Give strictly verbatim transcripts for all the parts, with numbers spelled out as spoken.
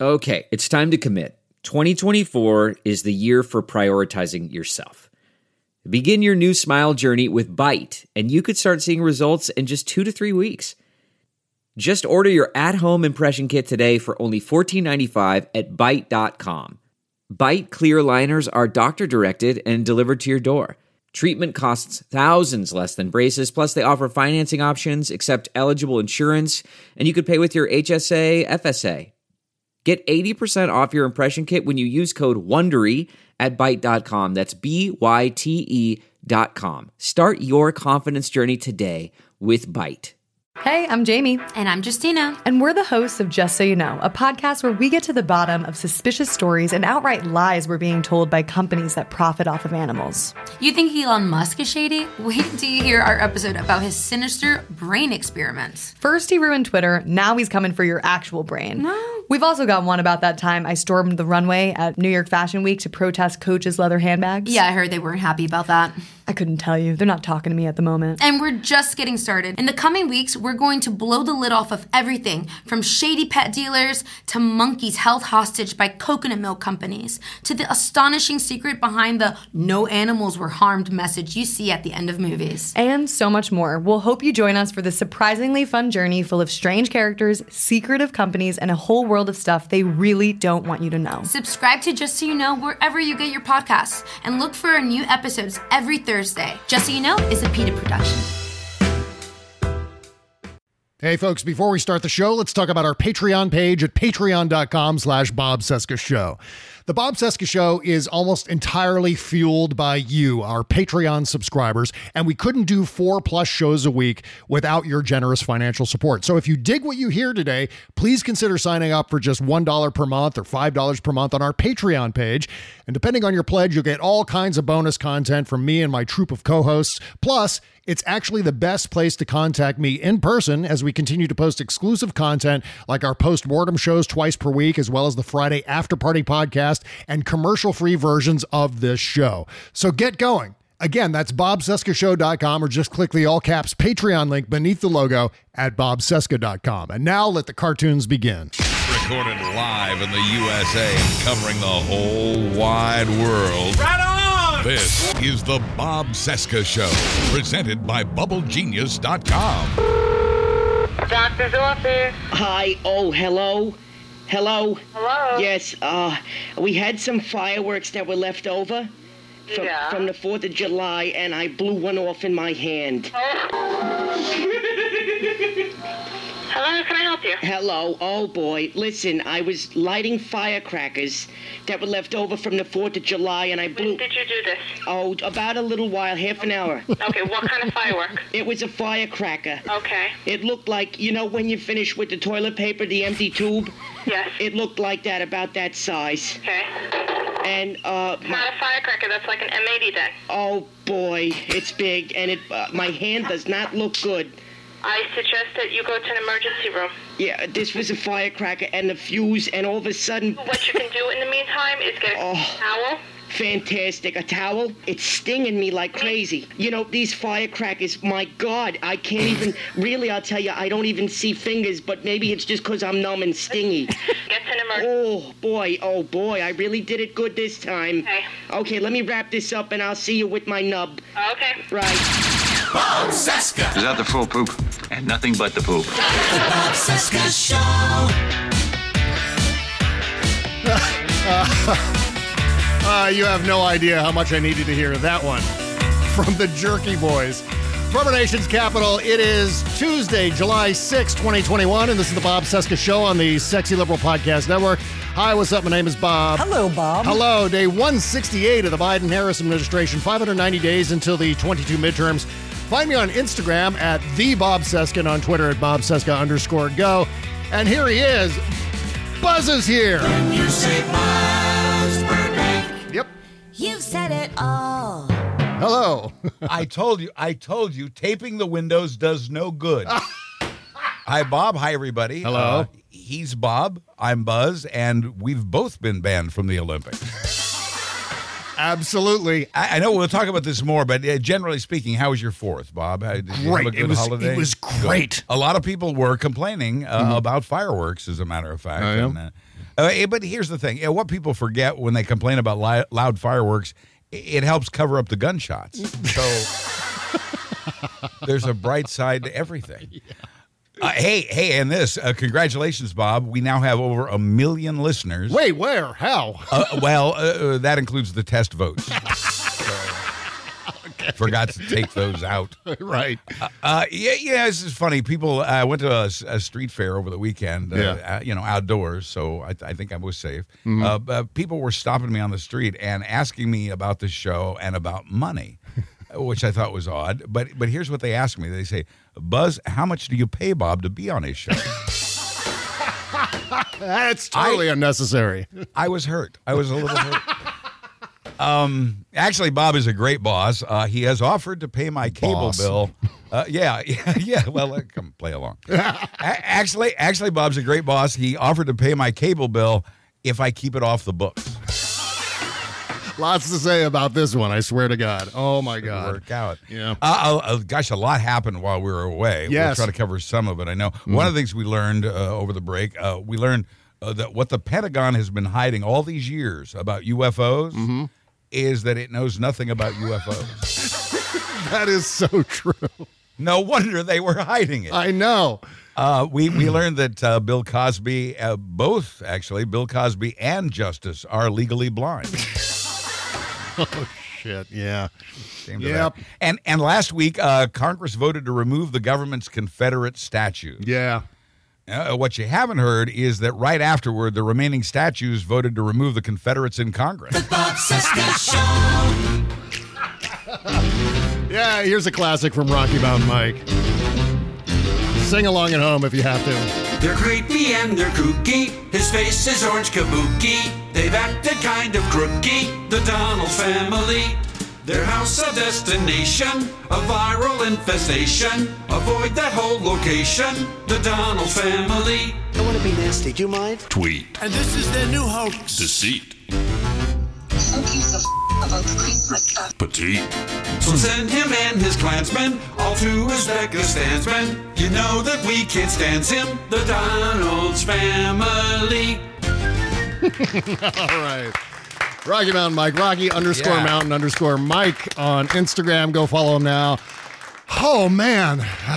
Okay, it's time to commit. twenty twenty-four is the year for prioritizing yourself. Begin your new smile journey with Byte, and you could start seeing results in just two to three weeks. Just order your at-home impression kit today for only fourteen ninety-five at byte dot com. Byte clear aligners are doctor-directed and delivered to your door. Treatment costs thousands less than braces, plus they offer financing options, accept eligible insurance, and you could pay with your H S A, F S A. Get eighty percent off your impression kit when you use code WONDERY at byte dot com. That's B Y T E dot com. Start your confidence journey today with Byte. Hey, I'm Jamie. And I'm Justina. And we're the hosts of Just So You Know, a podcast where we get to the bottom of suspicious stories and outright lies we're being told by companies that profit off of animals. You think Elon Musk is shady? Wait till you hear our episode about his sinister brain experiments. First he ruined Twitter, now he's coming for your actual brain. No. We've also got one about that time I stormed the runway at New York Fashion Week to protest Coach's leather handbags. Yeah, I heard they weren't happy about that. I couldn't tell you. They're not talking to me at the moment. And we're just getting started. In the coming weeks, we're going to blow the lid off of everything from shady pet dealers to monkeys held hostage by coconut milk companies to the astonishing secret behind the no animals were harmed message you see at the end of movies. And so much more. We'll hope you join us for this surprisingly fun journey full of strange characters, secretive companies, and a whole world of stuff they really don't want you to know. Subscribe to Just So You Know wherever you get your podcasts and look for our new episodes every Thursday. Just So You Know is a PETA production. Hey folks, before we start the show, let's talk about our Patreon page at patreon dot com slash Bob Cesca Show. The Bob Cesca Show is almost entirely fueled by you, our Patreon subscribers, and we couldn't do four plus shows a week without your generous financial support. So if you dig what you hear today, please consider signing up for just one dollar per month or five dollars per month on our Patreon page. And depending on your pledge, you'll get all kinds of bonus content from me and my troupe of co-hosts. Plus, it's actually the best place to contact me in person as we continue to post exclusive content like our post-mortem shows twice per week, as well as the Friday After Party podcast and commercial-free versions of this show. So get going. Again, that's bob cesca show dot com or just click the all-caps Patreon link beneath the logo at bob cesca dot com. And now let the cartoons begin. Recorded live in the U S A, covering the whole wide world. Right on! This is the Bob Cesca Show, presented by bubble genius dot com. Doctor's office. Hi. Oh, hello. Hello. Hello. Yes. Uh, we had some fireworks that were left over from, Yeah. from the fourth of July, and I blew one off in my hand. Hello, can I help you? Hello. Oh, boy. Listen, I was lighting firecrackers that were left over from the fourth of July, and I blew... When did you do this? Oh, about a little while, half an hour. Okay, what kind of firework? It was a firecracker. Okay. It looked like, you know, when you finish with the toilet paper, the empty tube? Yes. It looked like that, about that size. Okay. And, uh... It's my- not a firecracker, that's like an M eighty then. Oh, boy, it's big, and it uh, my hand does not look good. I suggest that you go to an emergency room. Yeah, this was a firecracker and the fuse, and all of a sudden... What you can do in the meantime is get a Oh. towel. Fantastic. A towel? It's stinging me like crazy. You know, these firecrackers, my God, I can't even... Really, I'll tell you, I don't even see fingers, but maybe it's just because I'm numb and stingy. Get to an emergency. Oh, boy, oh, boy, I really did it good this time. Okay. Okay, let me wrap this up, and I'll see you with my nub. Okay. Right. Bob Cesca. Is that the full poop? And nothing but the poop. The Bob Cesca Show. Uh, you have no idea how much I needed to hear that one from the Jerky Boys. From our nation's capital, it is Tuesday, July sixth, twenty twenty-one, and this is the Bob Cesca Show on the Sexy Liberal Podcast Network. Hi, what's up? My name is Bob. Hello, Bob. Hello. Day one sixty-eight of the Biden-Harris administration, five hundred ninety days until the twenty-two midterms. Find me on Instagram at the Bob Cesca and on Twitter at Bob Cesca underscore go. And here he is. Buzz is here. When you say Buzz Burbank, Yep. you've said it all. Hello. I told you, I told you, taping the windows does no good. Hi, Bob. Hi, everybody. Hello. Uh, he's Bob. I'm Buzz, and we've both been banned from the Olympics. Absolutely. I, I know we'll talk about this more, but uh, generally speaking, how was your fourth, Bob? How, did you have a Great. good It was- holiday? it was Good. great. A lot of people were complaining uh, Mhm. about fireworks, as a matter of fact. Oh, yeah? and, uh, Uh, but here's the thing. What people forget when they complain about li- loud fireworks, it helps cover up the gunshots. So there's a bright side to everything. Yeah. Uh, hey, hey, and this, uh, congratulations, Bob. We now have over a million listeners. Wait, where? How? uh, well, uh, that includes the test votes. So, okay. Forgot to take those out. Right. Uh, uh, yeah, yeah, this is funny. People, I uh, went to a, a street fair over the weekend, uh, yeah. uh, you know, outdoors, so I, I think I was safe. Mm-hmm. Uh, but people were stopping me on the street and asking me about the show and about money. Which I thought was odd, but but here's what they ask me. They say, Buzz, how much do you pay Bob to be on his show? That's totally I, unnecessary. I was hurt. I was a little hurt. Um, actually, Bob is a great boss. Uh, he has offered to pay my cable boss. bill. Uh, yeah, yeah, yeah. Well, uh, come play along. a- actually, actually, Bob's a great boss. He offered to pay my cable bill if I keep it off the books. Lots to say about this one, I swear to God. Oh, my God. Work out. Yeah. Uh, uh, gosh, a lot happened while we were away. Yes. We'll try to cover some of it, I know. Mm. One of the things we learned uh, over the break, uh, we learned uh, that what the Pentagon has been hiding all these years about U F Os mm-hmm. is that it knows nothing about U F Os. That is so true. No wonder they were hiding it. I know. Uh, we, we learned that uh, Bill Cosby, uh, both actually, Bill Cosby and Justice are legally blind. Oh, shit, yeah. Shame to Yep. that. And and last week, uh, Congress voted to remove the government's Confederate statue. Yeah. Uh, what you haven't heard is that right afterward, the remaining statues voted to remove the Confederates in Congress. The Bob Cesca Show. Yeah, here's a classic from Rocky Mountain Mike. Sing along at home if you have to. They're creepy and they're kooky. His face is orange kabuki. They've acted kind of crooky, the Donalds family. Their house a destination, a viral infestation. Avoid that whole location, the Donalds family. I want to be nasty. Do you mind? Tweet. And this is their new hoax. Deceit. Who gives a f- about Christmas stuff? Petite. So send him and his clansmen all to Uzbekistan's. You know that we can't stand him, the Donalds family. All right. Rocky Mountain Mike, Rocky underscore Yeah. Mountain underscore Mike on Instagram. Go follow him now. Oh, man.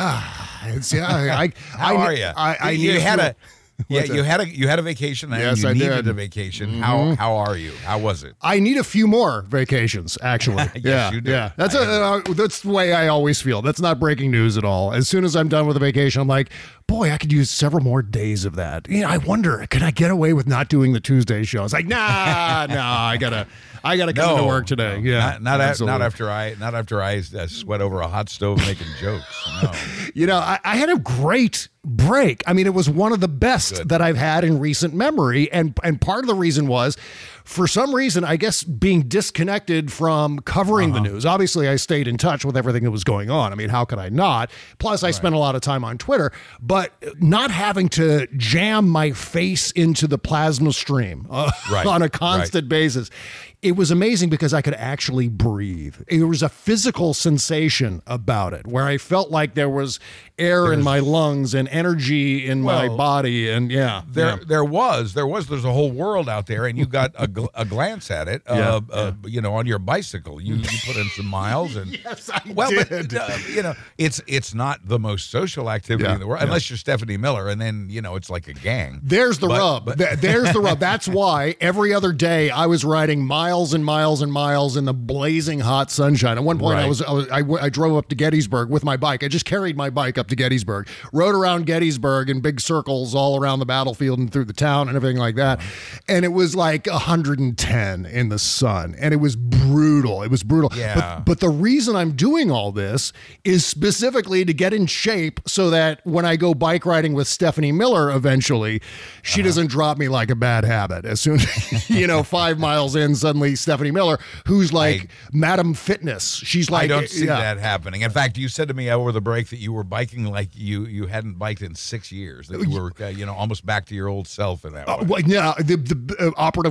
It's, yeah, I, How I, are you? I, I you need had to- a yeah, What's you that? had a you had a vacation and Yes, you I needed did. a vacation. Mm-hmm. How how are you? How was it? I need a few more vacations, actually. Yes, yeah, you do. yeah. That's I a, uh, that's the way I always feel. That's not breaking news at all. As soon as I'm done with a vacation, I'm like, boy, I could use several more days of that. You know, I wonder, can I get away with not doing the Tuesday show? It's like, nah, nah, I gotta, I gotta come No, into work today. no, yeah, not not, a, absolutely. not after I not after I uh, sweat over a hot stove making jokes. No. You know, I, I had a great break. I mean, it was one of the best Good. that I've had in recent memory. And and part of the reason was, for some reason, I guess being disconnected from covering Uh-huh. the news. Obviously, I stayed in touch with everything that was going on. I mean, how could I not? Plus, I spent a lot of time on Twitter, but not having to jam my face into the plasma stream uh, Right, on a constant basis. It was amazing because I could actually breathe. There was a physical sensation about it where I felt like there was air in my lungs and energy in my Well, body. And yeah, There, yeah. there was, there was, there's a whole world out there, and you got a, gl- a glance at it. Uh, Yeah, uh, you know, on your bicycle, you, you put in some miles, and Yes, I well, did. but uh, you know, it's it's not the most social activity Yeah, in the world, yeah. unless you're Stephanie Miller, and then you know it's like a gang. There's the But- rub. but- Th- There's the rub. That's why every other day I was riding miles and miles and miles in the blazing hot sunshine. At one point, I Right. was, I was I, w- I drove up to Gettysburg with my bike. I just carried my bike up to Gettysburg, rode around Gettysburg in big circles all around the battlefield and through the town and everything like that. And it was like one hundred ten in the sun, and it was brutal. It was brutal. Yeah. But, but the reason I'm doing all this is specifically to get in shape so that when I go bike riding with Stephanie Miller eventually, she Uh-huh. doesn't drop me like a bad habit. As soon as, you know, five miles in, suddenly Stephanie Miller, who's like Madam Fitness. She's like, I don't see yeah. that happening. In fact, you said to me over the break that you were biking like you you hadn't biked in six years. That you were, uh, you know, almost back to your old self in that Uh, way. well, yeah, the, the uh, operative word there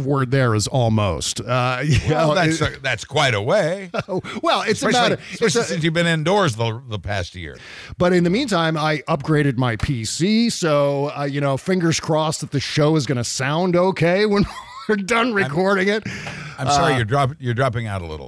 there is almost. Uh, you well, know, that's it, a, that's quite a way. Well, it's especially, a matter, especially it's a, since you've been indoors the, the past year. But in the meantime, I upgraded my P C, so uh, you know, fingers crossed that the show is going to sound okay when we're done recording I'm, it. I'm sorry, uh, you're drop, you're dropping out a little.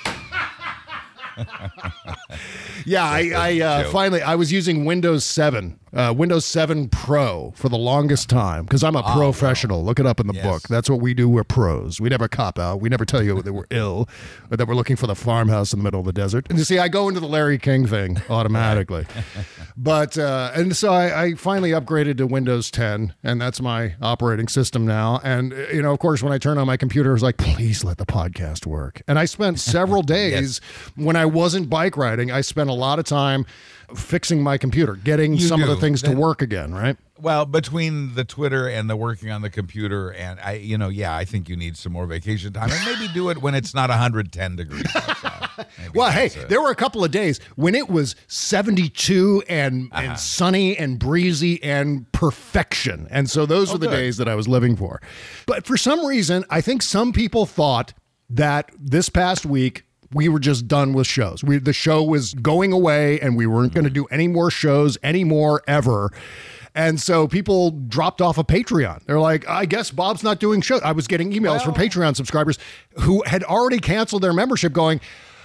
Yeah, I, I uh, finally I was using Windows seven, uh, Windows seven Pro for the longest time because I'm a oh, professional. Wow. Look it up in the yes. book. That's what we do. We're pros. We never cop out. We never tell you that we're ill or that we're looking for the farmhouse in the middle of the desert. And you see, I go into the Larry King thing automatically. But uh, and so I, I finally upgraded to Windows ten, and that's my operating system now. And you know, of course, when I turn on my computer, I was like, please let the podcast work. And I spent several days yes. when I wasn't bike riding. I spent a lot of time fixing my computer, getting You some do. of the things Then, to work again, right? Well, between the Twitter and the working on the computer, and I, you know, yeah, I think you need some more vacation time, and maybe do it when it's not one hundred ten degrees outside. Maybe well, hey, a, there were a couple of days when it was seventy-two and, uh-huh. and sunny and breezy and perfection. And so those oh, were the good. days that I was living for. But for some reason, I think some people thought that this past week, we were just done with shows. We, the show was going away and we weren't going to do any more shows anymore ever. And so people dropped off of Patreon. They're like, I guess Bob's not doing shows. I was getting emails well, from Patreon subscribers who had already canceled their membership going,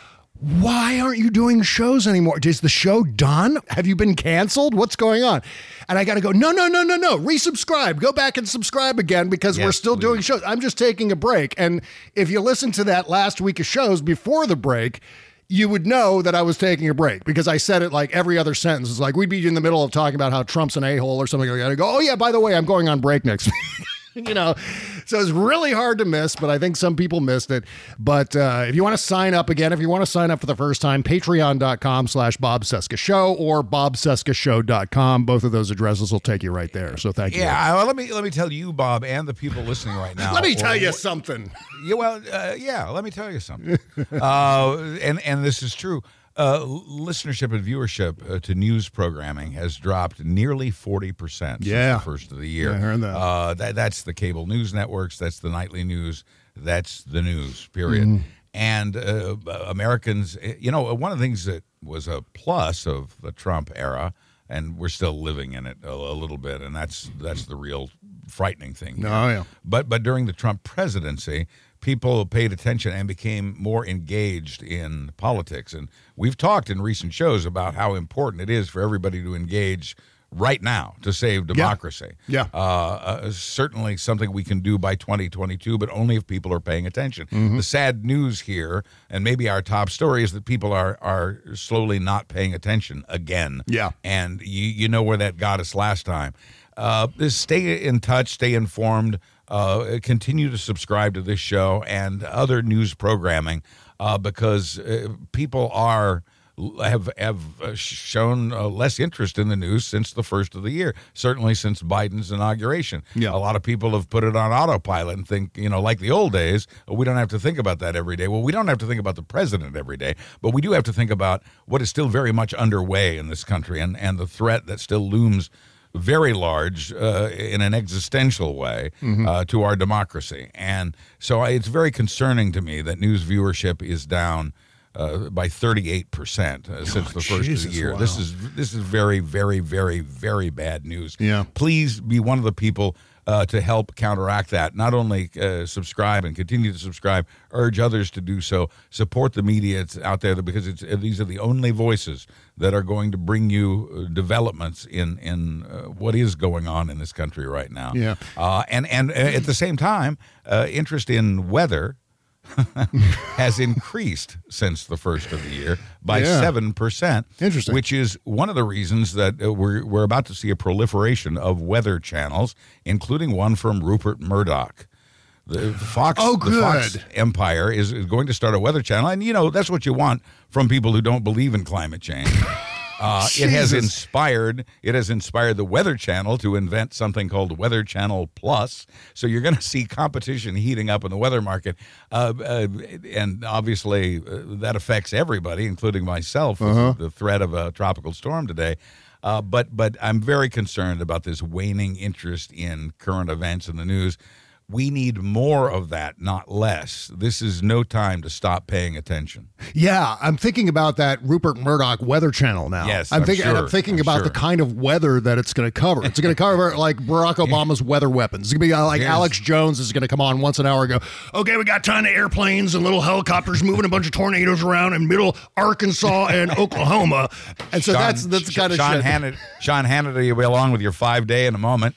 why aren't you doing shows anymore? Is the show done? Have you been canceled? What's going on? And I got to go, no, no, no, no, no. Resubscribe. Go back and subscribe again because yes, we're still please. doing shows. I'm just taking a break. And if you listen to that last week of shows before the break, you would know that I was taking a break because I said it like every other sentence. It's like we'd be in the middle of talking about how Trump's an a-hole or something like that. I go, oh, yeah, by the way, I'm going on break next week. You know, so it's really hard to miss, but I think some people missed it. But uh, if you want to sign up again, if you want to sign up for the first time, patreon.com slash Bob Cesca Show or bob cesca show dot com. Both of those addresses will take you right there. So thank you. Yeah, well, let me let me tell you, Bob, and the people listening right now. Let me or, tell you or, something. Yeah, well, uh, yeah, let me tell you something. uh, and, and this is true. Uh, listenership and viewership uh, to news programming has dropped nearly forty percent yeah. since the first of the year. I heard that. Uh, that. That's the cable news networks. That's the nightly news. That's the news, period. Mm. And uh, Americans, you know, one of the things that was a plus of the Trump era, and we're still living in it a, a little bit, and that's that's the real frightening thing. No, oh, yeah. But but during the Trump presidency, people paid attention and became more engaged in politics. And we've talked in recent shows about how important it is for everybody to engage right now to save democracy. Yeah. yeah. Uh, uh, certainly something we can do by twenty twenty-two, but only if people are paying attention. Mm-hmm. The sad news here, and maybe our top story, is that people are are slowly not paying attention again. Yeah. And you, you know where that got us last time. Uh, stay in touch, stay informed. Uh, continue to subscribe to this show and other news programming uh, because uh, people are have have shown uh, less interest in the news since the first of the year. Certainly since Biden's inauguration. Yeah. A lot of people have put it on autopilot and think, you know, like the old days, we don't have to think about that every day. Well, we don't have to think about the president every day, but we do have to think about what is still very much underway in this country and and the threat that still looms very large uh, in an existential way Mm-hmm. uh, to our democracy. And so I, it's very concerning to me that news viewership is down uh, by thirty-eight percent uh, since Oh, the first Jesus, of the year. wow. This is this is very, very, very, very bad news. Yeah. Please be one of the people uh, to help counteract that. Not only uh, subscribe and continue to subscribe, urge others to do so. Support the media it's out there because it's, these are the only voices that are going to bring you uh, developments in in uh, what is going on in this country right now. Yeah. Uh, and and uh, at the same time, uh, interest in weather has increased since the first of the year by Yeah. seven percent. Interesting. Which is one of the reasons that uh, we're we're about to see a proliferation of weather channels, including one from Rupert Murdoch. The Fox, Oh, the Fox good. empire is, is going to start a weather channel, and you know that's what you want from people who don't believe in climate change. Uh, it has Jesus. inspired it has inspired the Weather Channel to invent something called Weather Channel Plus. So you're going to see competition heating up in the weather market, uh, uh, and obviously uh, that affects everybody, including myself, with Uh-huh. the threat of a tropical storm today. Uh, but but I'm very concerned about this waning interest in current events in the news. We need more of that, not less. This is no time to stop paying attention. Yeah, I'm thinking about that Rupert Murdoch Weather Channel now. Yes, I'm I'm thinking, and sure. I'm thinking I'm about sure. the kind of weather that it's going to cover. It's going to cover like Barack Obama's weather weapons. It's going to be like Yes. Alex Jones is going to come on once an hour and go, okay, we got a ton of airplanes and little helicopters moving a bunch of tornadoes around in middle Arkansas and Oklahoma. And so Sean- that's that's the kind of Sean shit. Hannity, Sean Hannity will be along with your five day in a moment.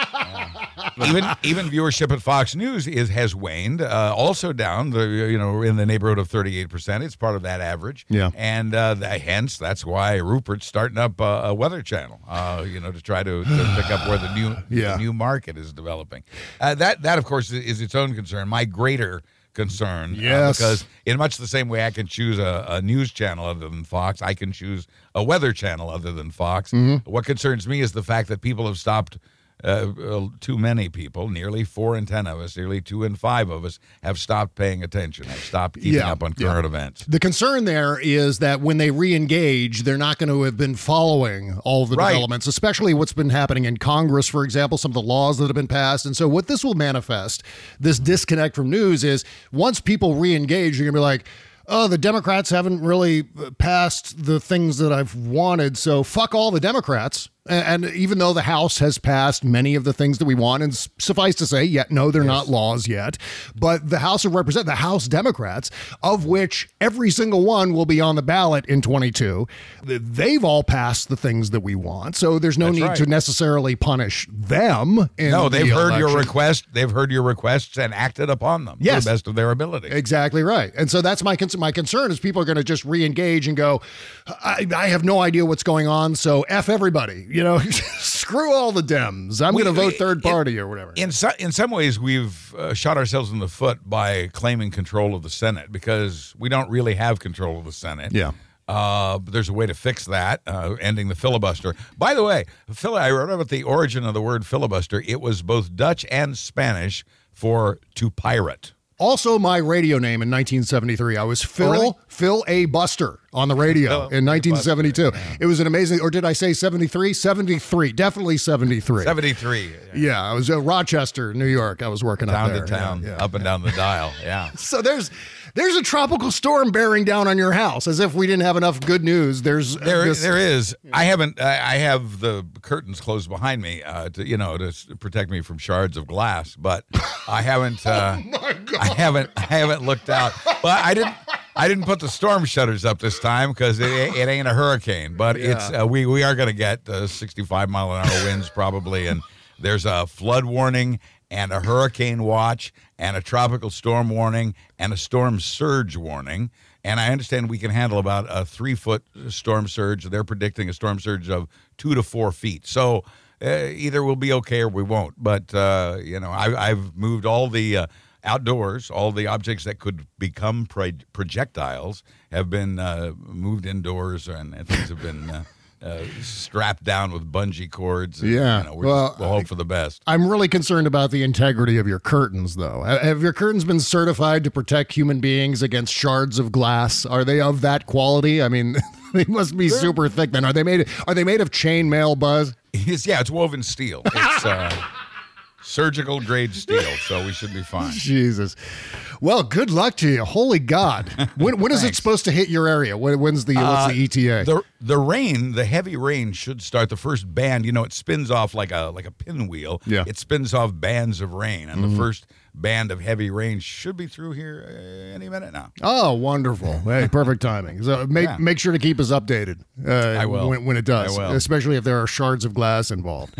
even even viewership at Fox News is has waned, uh, also down. The you know in the neighborhood of thirty-eight percent. It's part of that average. Yeah. and uh, the, hence that's why Rupert's starting up uh, a Weather Channel. Uh, you know to try to, to pick up where the new Yeah. the new market is developing. Uh, that that of course is its own concern. My greater concern, uh, Yes. because in much the same way I can choose a, a news channel other than Fox, I can choose a weather channel other than Fox. Mm-hmm. What concerns me is the fact that people have stopped. Uh, uh, too many people, nearly four in ten of us, nearly two in five of us, have stopped paying attention, have stopped keeping Yeah, up on yeah. current events. The concern there is that when they re-engage, they're not going to have been following all of the Right. developments, especially what's been happening in Congress, for example, some of the laws that have been passed. And so what this will manifest, this disconnect from news, is once people re-engage, you're going to be like, oh, the Democrats haven't really passed the things that I've wanted, so fuck all the Democrats. And even though the House has passed many of the things that we want, and suffice to say, yet no, they're not laws yet, but the House of Representatives, the House Democrats, of which every single one will be on the ballot in twenty-two, they've all passed the things that we want. So there's no That's need right. to necessarily punish them. In No, they've the heard your election. request. They've heard your requests and acted upon them Yes. to the best of their ability. Exactly right. And so that's my concern. My concern is people are going to just re-engage and go, I, I have no idea what's going on, so F everybody. You know, screw all the Dems. I'm We- going to vote we- third in- party or whatever. In so, in some ways, we've uh, shot ourselves in the foot by claiming control of the Senate because we don't really have control of the Senate. Yeah. Uh, but there's a way to fix that, uh, ending the filibuster. By the way, Phil, I wrote about the origin of the word filibuster. It was both Dutch and Spanish for to pirate. Also, my radio name in nineteen seventy-three. I was Phil really? Phil A. Buster on the radio Phil in nineteen seventy-two. Buster, yeah. It was an amazing, or did I say seventy-three? seventy-three, definitely seventy-three. seventy-three. Yeah, I was in Rochester, New York. I was working Town up there. to town, Yeah, yeah. up and down the dial. Yeah. So there's there's a tropical storm bearing down on your house, as if we didn't have enough good news. There's There, this- there is. I haven't. I I have the curtains closed behind me, uh, to you know, to s- protect me from shards of glass. But I haven't. Uh, I haven't. I haven't looked out. But I didn't. I didn't put the storm shutters up this time because it, it ain't a hurricane. But it's uh, we we are going to get uh, sixty-five mile an hour winds probably, and there's a flood warning and a hurricane watch and a tropical storm warning and a storm surge warning. And I understand we can handle about a three-foot storm surge. They're predicting a storm surge of two to four feet. So uh, either we'll be okay or we won't. But, uh, you know, I, I've moved all the uh, outdoors, all the objects that could become pro- projectiles have been uh, moved indoors, and, and things have been uh, uh, strapped down with bungee cords. And, Yeah, you know, we're well, just, we'll hope for the best. I'm really concerned about the integrity of your curtains, though. Ha- Have your curtains been certified to protect human beings against shards of glass? Are they of that quality? I mean, they must be super thick. Then are they made? Are they made of chainmail, Buzz? It's, yeah, it's woven steel. It's uh, surgical grade steel, so we should be fine. Jesus. Well, good luck to you. Holy God. When when is it Thanks. supposed to hit your area? When, when's the what's Uh, the E T A? The the rain, the heavy rain should start. The first band, you know, it spins off like a like a pinwheel. Yeah. It spins off bands of rain, and Mhm. the first band of heavy rain should be through here uh, any minute now. Oh, wonderful. Hey, perfect timing. So make Yeah. make sure to keep us updated uh, I will. When, when it does, I will. especially if there are shards of glass involved.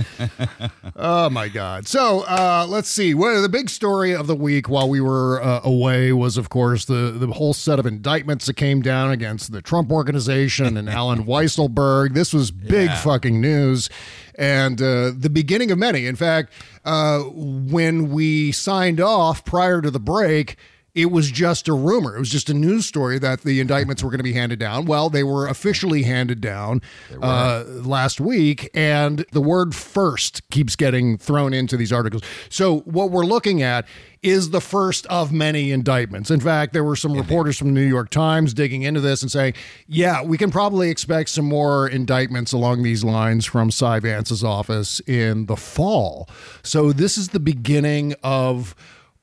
Oh, my God. So uh, let's see. Well, the big story of the week while we were uh, away was, of course, the, the whole set of indictments that came down against the Trump Organization and Alan Weisselberg. This was big Yeah. fucking news and uh, the beginning of many. In fact, uh, when we signed off prior to the break, it was just a rumor. It was just a news story that the indictments were going to be handed down. Well, they were officially handed down uh, last week, and the word first keeps getting thrown into these articles. So what we're looking at is the first of many indictments. In fact, there were some reporters from the New York Times digging into this and saying, yeah, we can probably expect some more indictments along these lines from Cy Vance's office in the fall. So this is the beginning of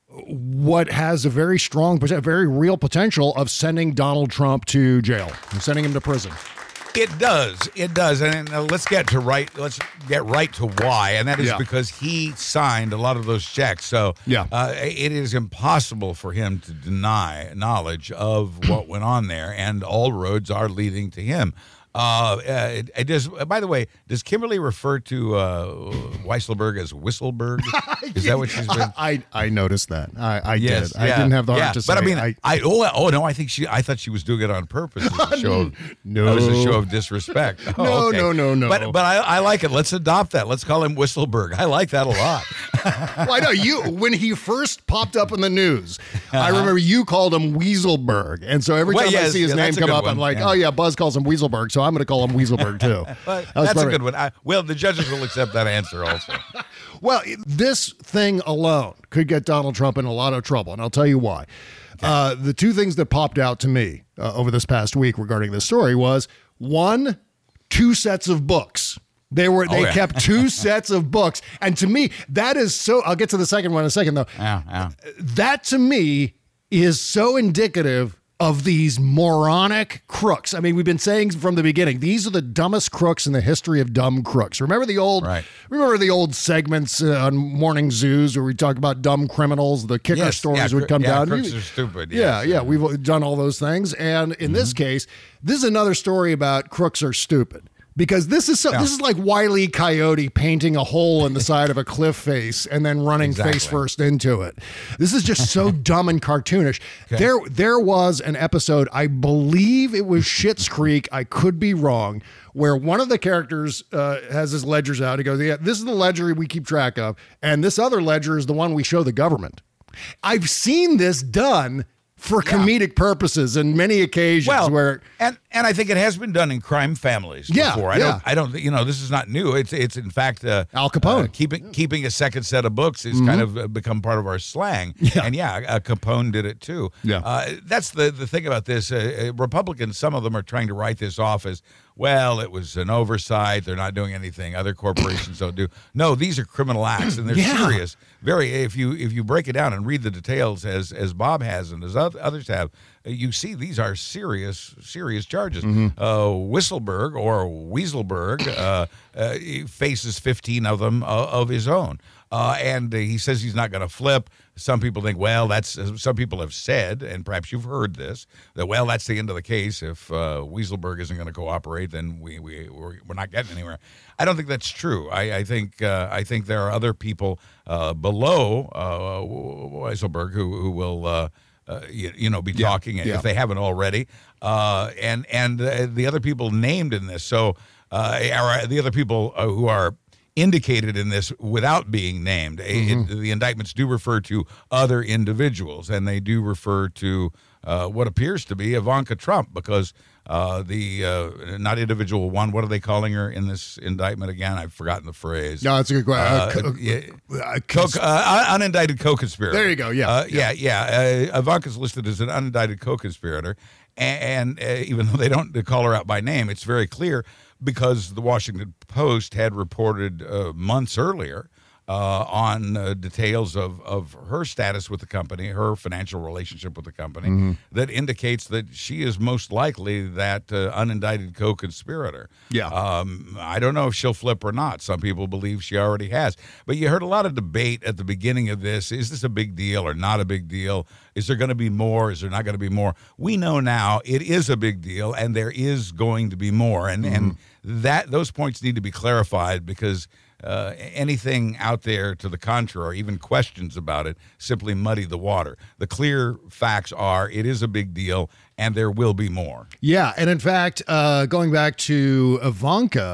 what has a very strong, very real potential of sending Donald Trump to jail and sending him to prison. It does. It does. And uh, let's get to right. Let's get right to why. And that is Yeah. because he signed a lot of those checks. So Yeah. uh, it is impossible for him to deny knowledge of what went on there. And all roads are leading to him. Uh, uh, it, it does. By the way, does Kimberly refer to uh, Weisselberg as Whistleberg? Is that what she's been? I, I noticed that. I, I Yes, did. I yeah, didn't have the heart yeah. to say. But I mean, I, I, oh oh no, I think she. I thought she was doing it on purpose. As a show of, No. that was a show of disrespect. Oh, No, okay. no, no, no. But but I, I like it. Let's adopt that. Let's call him Whistleberg. I like that a lot. well, I know you when he first popped up in the news. I remember you called him Weaselberg, and so every Well, time I yes, see his yeah, name that's a come good up, one. I'm like, Yeah. oh yeah, Buzz calls him Weaselberg, so I'm going to call him Weaselberg too. But That was that's a perfect. good one. I, well, the judges will accept that answer also. Well, this thing alone could get Donald Trump in a lot of trouble, and I'll tell you why. Uh, the two things that popped out to me uh, over this past week regarding this story was one, two sets of books. They were they Oh, yeah. kept two sets of books, and to me, that is so. I'll get to the second one in a second, though. Yeah, yeah. That to me is so indicative of these moronic crooks. I mean, we've been saying from the beginning, these are the dumbest crooks in the history of dumb crooks. Remember the old, Right. remember the old segments uh, on morning zoos where we talk about dumb criminals, the kicker Yes, stories yeah, would come yeah, down. crooks You- are stupid. Yeah, yes. yeah, we've done all those things. And in this Mm-hmm. case, this is another story about crooks are stupid. Because this is so, Yeah. this is like Wile E. Coyote painting a hole in the side of a cliff face and then running Exactly. face first into it. This is just so dumb and cartoonish. Okay. There there was an episode, I believe it was Schitt's Creek, I could be wrong, where one of the characters uh, has his ledgers out. He goes, yeah, this is the ledger we keep track of, and this other ledger is the one we show the government. I've seen this done for comedic purposes in many occasions Well, where and and I think it has been done in crime families Yeah, before. I yeah. don't I don't you know this is not new. It's it's in fact uh, Al Capone. uh, keeping keeping a second set of books is kind of uh, become part of our slang. Yeah. And yeah, uh, Capone did it too. Yeah. Uh, that's the the thing about this. Uh, uh, Republicans, some of them are trying to write this off as, well, it was an oversight. They're not doing anything other corporations don't do. No, these are criminal acts, and they're Yeah. serious. Very. If you if you break it down and read the details as as Bob has and as oth- others have, uh, you see these are serious serious charges. Uh, Whistleberg or Weaselberg uh, uh, he faces fifteen of them uh, of his own. Uh, and uh, he says he's not going to flip. Some people think, well, that's, uh, some people have said, and perhaps you've heard this, that, well, that's the end of the case. If uh, Weaselberg isn't going to cooperate, then we, we, we're, we're not getting anywhere. I don't think that's true. I, I think uh, I think there are other people uh, below uh, Weaselberg who, who will, uh, uh, you, you know, be Yeah, talking yeah. if they haven't already. Uh, and and uh, the other people named in this, so uh, are the other people uh, who are indicated in this without being named. It- the indictments do refer to other individuals, and they do refer to uh, what appears to be Ivanka Trump, because uh, the uh, not individual one. What are they calling her in this indictment again? I've forgotten the phrase. No, that's a good question. Uh, Uh, co- yeah, uh, co- uh, unindicted co-conspirator. There you go, yeah, uh, yeah, yeah. Uh, Ivanka's listed as an unindicted co-conspirator, and, and uh, even though they don't call her out by name, it's very clear because the Washington Post had reported uh, months earlier uh, on uh, details of, of her status with the company, her financial relationship with the company, Mm-hmm. that indicates that she is most likely that uh, unindicted co-conspirator. Yeah. Um, I don't know if she'll flip or not. Some people believe she already has. But you heard a lot of debate at the beginning of this. Is this a big deal or not a big deal? Is there going to be more? Is there not going to be more? We know now it is a big deal, and there is going to be more. And and that those points need to be clarified, because uh, anything out there to the contrary, even questions about it, simply muddy the water. The clear facts are it is a big deal, and there will be more. Yeah, and in fact, uh, going back to Ivanka,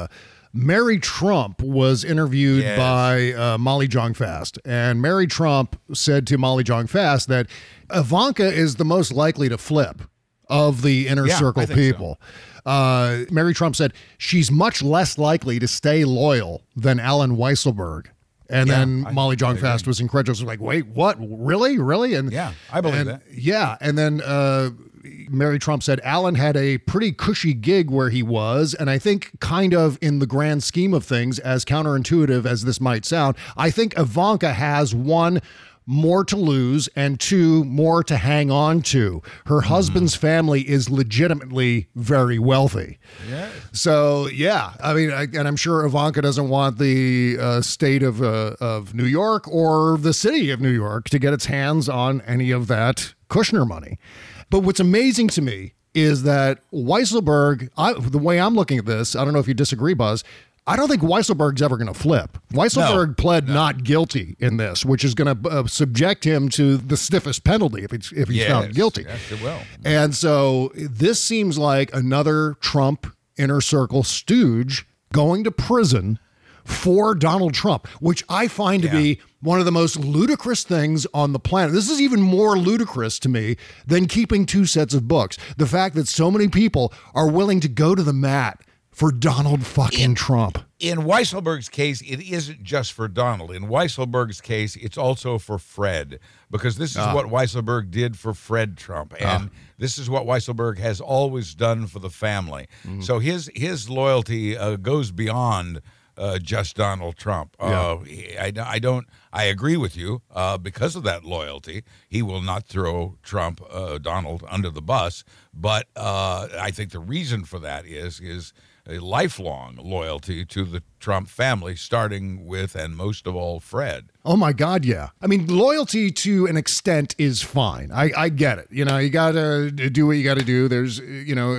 Mary Trump was interviewed Yes. by uh, Molly Jong-Fast, and Mary Trump said to Molly Jong-Fast that Ivanka is the most likely to flip of the inner Yeah, circle I think people. Uh, Mary Trump said she's much less likely to stay loyal than Alan Weisselberg. And Yeah, then I- Molly I Jong-Fast agree. was incredulous, like, wait, what? Really? Really? And Yeah, I believe and- that. Yeah. And then uh, Mary Trump said Alan had a pretty cushy gig where he was. And I think kind of in the grand scheme of things, as counterintuitive as this might sound, I think Ivanka has one, more to lose, and two, more to hang on to. Her Mm-hmm. husband's family is legitimately very wealthy. Yeah. So, yeah, I mean, I, and I'm sure Ivanka doesn't want the uh, state of uh, of New York or the city of New York to get its hands on any of that Kushner money. But what's amazing to me is that Weisselberg, I, the way I'm looking at this, I don't know if you disagree, Buzz, I don't think Weisselberg's ever going to flip. Weisselberg No, pled not guilty in this, which is going to uh, subject him to the stiffest penalty if he's, if he's Yes, found guilty. yes, it will. And so this seems like another Trump inner circle stooge going to prison for Donald Trump, which I find to Yeah. be one of the most ludicrous things on the planet. This is even more ludicrous to me than keeping two sets of books. The fact that so many people are willing to go to the mat for Donald fucking Trump. In Weisselberg's case, it isn't just for Donald. In Weisselberg's case, it's also for Fred, because this is Ah. what Weisselberg did for Fred Trump, and this is what Weisselberg has always done for the family. Mm-hmm. So his his loyalty uh, goes beyond uh, just Donald Trump. Uh, I, I don't. I agree with you. Uh, because of that loyalty, he will not throw Trump, uh, Donald, under the bus. But uh, I think the reason for that is is. a lifelong loyalty to the Trump family, starting with and most of all Fred. Oh my God, yeah. I mean, loyalty to an extent is fine. I, I get it. You know, you got to do what you got to do. There's, you know,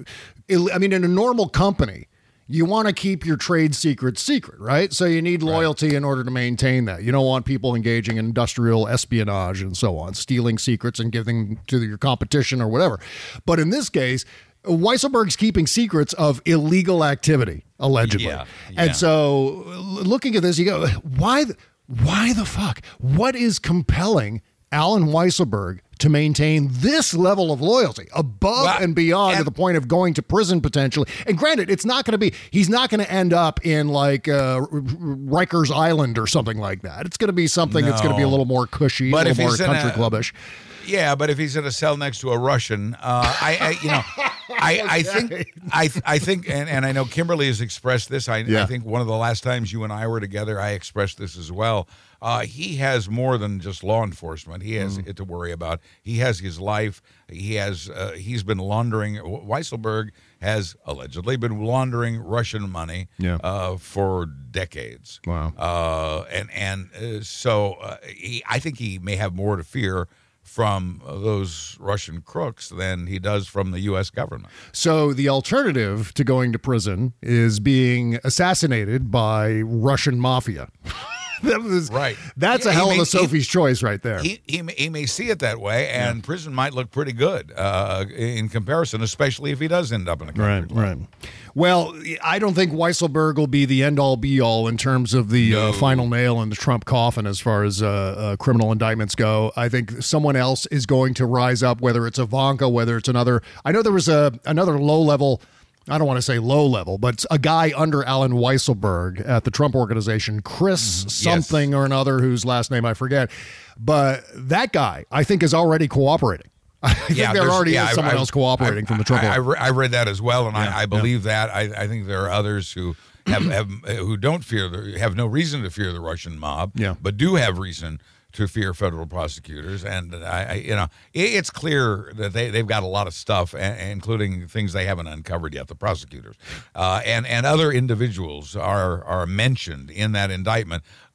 uh, I mean, in a normal company, you want to keep your trade secrets secret, right? So you need loyalty in order to maintain that. You don't want people engaging in industrial espionage and so on, stealing secrets and giving to your competition or whatever. But in this case, Weisselberg's keeping secrets of illegal activity, allegedly. Yeah, yeah. And so l- looking at this, you go, why, th- why the fuck? What is compelling Alan Weisselberg to maintain this level of loyalty above Well, and beyond and- to the point of going to prison potentially? And granted, it's not going to be, he's not going to end up in like uh, R- R- Rikers Island or something like that. It's going to be something that's going to be a No. little more cushy, But a if little more he's in country a- clubbish. Yeah, but if he's in a cell next to a Russian, uh, I, I, you know, I, I think, I, I think, and, and I know Kimberly has expressed this. I, Yeah. I think one of the last times you and I were together, I expressed this as well. Uh, he has more than just law enforcement. He has it to worry about. He has his life. He has. Uh, he's been laundering. Weisselberg has allegedly been laundering Russian money Yeah. uh, for decades. Wow. Uh, and and uh, so uh, he, I think he may have more to fear from uh, those Russian crooks than he does from the U S government. So the alternative to going to prison is being assassinated by Russian mafia. That was, Right. That's Yeah, a he hell of may- a Sophie's choice right there. He, he, may, he may see it that way, and prison might look pretty good uh, in comparison, especially if he does end up in a country. Right, right. Well, I don't think Weisselberg will be the end all be all in terms of the uh, final nail in the Trump coffin as far as uh, uh, criminal indictments go. I think someone else is going to rise up, whether it's Ivanka, whether it's another. I know there was a another low level. I don't want to say low level, but a guy under Alan Weisselberg at the Trump Organization, Chris something or another, whose last name I forget. But that guy, I think, is already cooperating. I think there there's- already yeah, is I- someone I- else cooperating I- from the Trump I, I, Organization. re- I read that as well, and Yeah, I, I believe that. I, I think there are others who have, have who don't fear the have no reason to fear the Russian mob, Yeah. but do have reason to fear federal prosecutors. And I, I you know, it, it's clear that they they've got a lot of stuff, a- including things they haven't uncovered yet. The prosecutors uh, and and other individuals are are mentioned in that indictment.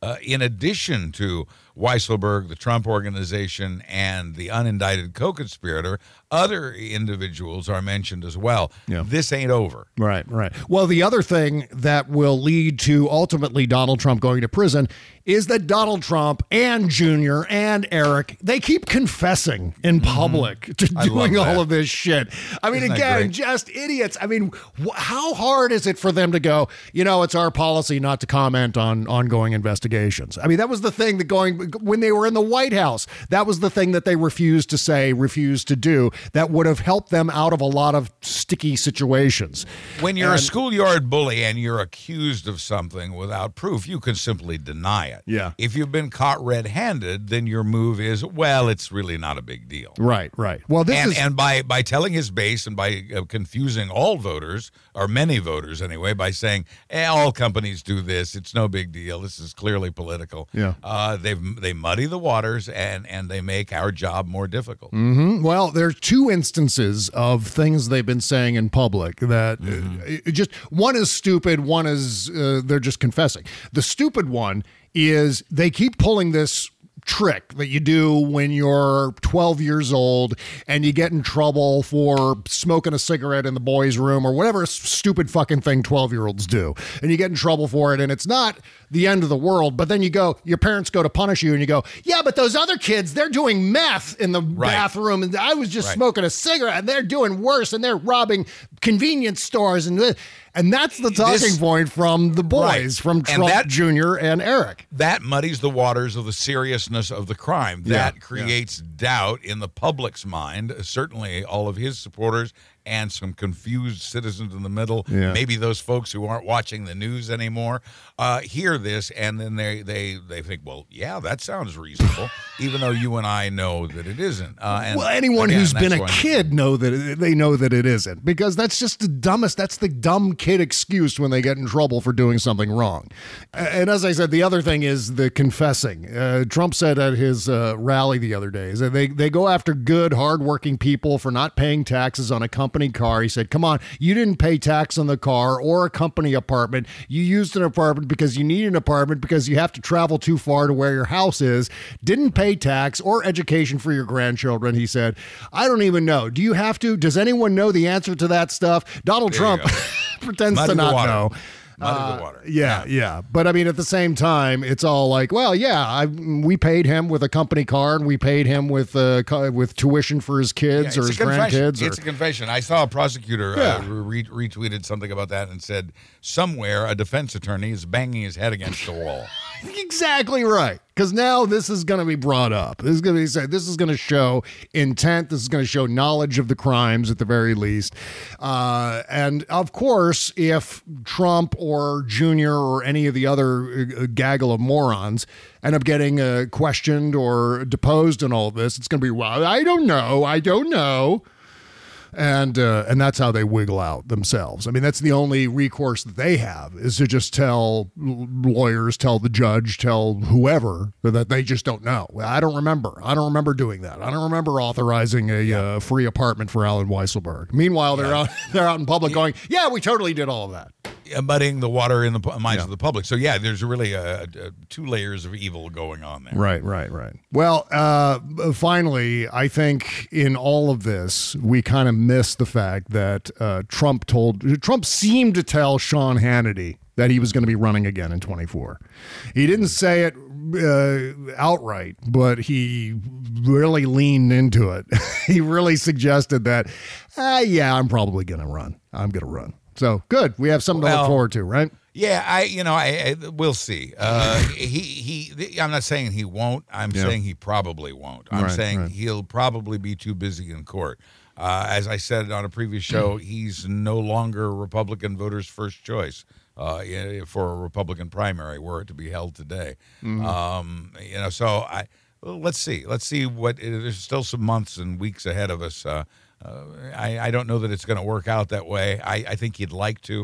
uh, in addition to Weisselberg, the Trump Organization, and the unindicted co-conspirator, other individuals are mentioned as well. Yeah. This ain't over. Right, right. Well, the other thing that will lead to ultimately Donald Trump going to prison is that Donald Trump and Junior and Eric, they keep confessing in public mm-hmm. to I doing love that. all of this shit. I mean, Isn't that again, great? just idiots. I mean, wh- how hard is it for them to go, you know, it's our policy not to comment on ongoing investigations? I mean, that was the thing that going, when they were in the White House, that was the thing that they refused to say, refused to do, that would have helped them out of a lot of sticky situations. When you're And- a schoolyard bully and you're accused of something without proof, you can simply deny it. Yeah. If you've been caught red-handed, then your move is, well, it's really not a big deal. Right, right. Well, this and, is and by, by telling his base and by uh, confusing all voters, or many voters anyway, by saying, eh, all companies do this, it's no big deal, this is clearly political. Yeah. Uh, they've, they muddy the waters and, and they make our job more difficult. hmm Well, there's two instances of things they've been saying in public that Mm-hmm. uh, it just one is stupid, one is uh, they're just confessing. The stupid one is they keep pulling this trick that you do when you're twelve years old and you get in trouble for smoking a cigarette in the boys' room or whatever s- stupid fucking thing twelve year olds do, and you get in trouble for it, and it's not the end of the world, but then you go, your parents go to punish you and you go, yeah, but those other kids, they're doing meth in the Right. bathroom and I was just Right. smoking a cigarette and they're doing worse and they're robbing convenience stores and th- and that's the talking This- point from the boys, Right. from And Trump that- Junior and Eric. That muddies the waters of the seriousness of the crime. Yeah, That creates doubt in the public's mind, certainly all of his supporters and some confused citizens in the middle, Yeah. maybe those folks who aren't watching the news anymore, uh, hear this, and then they, they, they think, well, yeah, that sounds reasonable, even though you and I know that it isn't. Uh, and Well, anyone again, who's been that's a why- kid know that it, they know that it isn't, because that's just the dumbest. That's the dumb kid excuse when they get in trouble for doing something wrong. And as I said, the other thing is the confessing. Uh, Trump said at his uh, rally the other day is that they they go after good, hardworking people for not paying taxes on a company car. He said, "Come on, you didn't pay tax on the car or a company apartment. You used an apartment because you need an apartment because you have to travel too far to where your house is. Didn't pay tax or education for your grandchildren." He said, "I don't even know. Do you have to? Does anyone know the answer to that stuff?" Donald There you Trump go. pretends Muddy to the not water. know. Muddy Uh, the water. Yeah, yeah. But I mean, at the same time, it's all like, well, yeah, I, we paid him with a company car and we paid him with uh, co- with tuition for his kids Yeah, or it's his a confession. grandkids. Or, It's a confession. I saw a prosecutor Yeah. uh, re- retweeted something about that and said somewhere a defense attorney is banging his head against the wall. Exactly right. Because now this is going to be brought up. This is going to be said. This is going to show intent. This is going to show knowledge of the crimes at the very least. Uh, and of course, if Trump or Junior or any of the other uh, gaggle of morons end up getting uh, questioned or deposed in all of this, it's going to be, well, I don't know. I don't know. And uh, and that's how they wiggle out themselves. I mean, that's the only recourse that they have is to just tell lawyers, tell the judge, tell whoever that they just don't know. I don't remember. I don't remember doing that. I don't remember authorizing a uh, free apartment for Alan Weisselberg. Meanwhile, they're out they're out in public going, yeah, we totally did all of that. Muddying the water in the pu- minds Yeah. of the public. So, yeah, there's really a, a, two layers of evil going on there. Right, right, right. Well, uh, finally, I think in all of this, we kind of missed the fact that uh, Trump told, Trump seemed to tell Sean Hannity that he was going to be running again in twenty-four. He didn't say it uh, outright, but he really leaned into it. He really suggested that, ah, yeah, I'm probably going to run. I'm going to run. So good. We have something to Well, look forward to, right? Yeah, I, you know, I, I we'll see. Uh, he, he. I'm not saying he won't. I'm Yeah. saying he probably won't. I'm Right, saying right. he'll probably be too busy in court. Uh, as I said on a previous show, he's no longer Republican voters' first choice uh, yeah, for a Republican primary, were it to be held today. Mhm. Um, you know, so I well, let's see. Let's see what. There's still some months and weeks ahead of us. Uh, uh, I, I don't know that it's going to work out that way. I, I think he'd like to.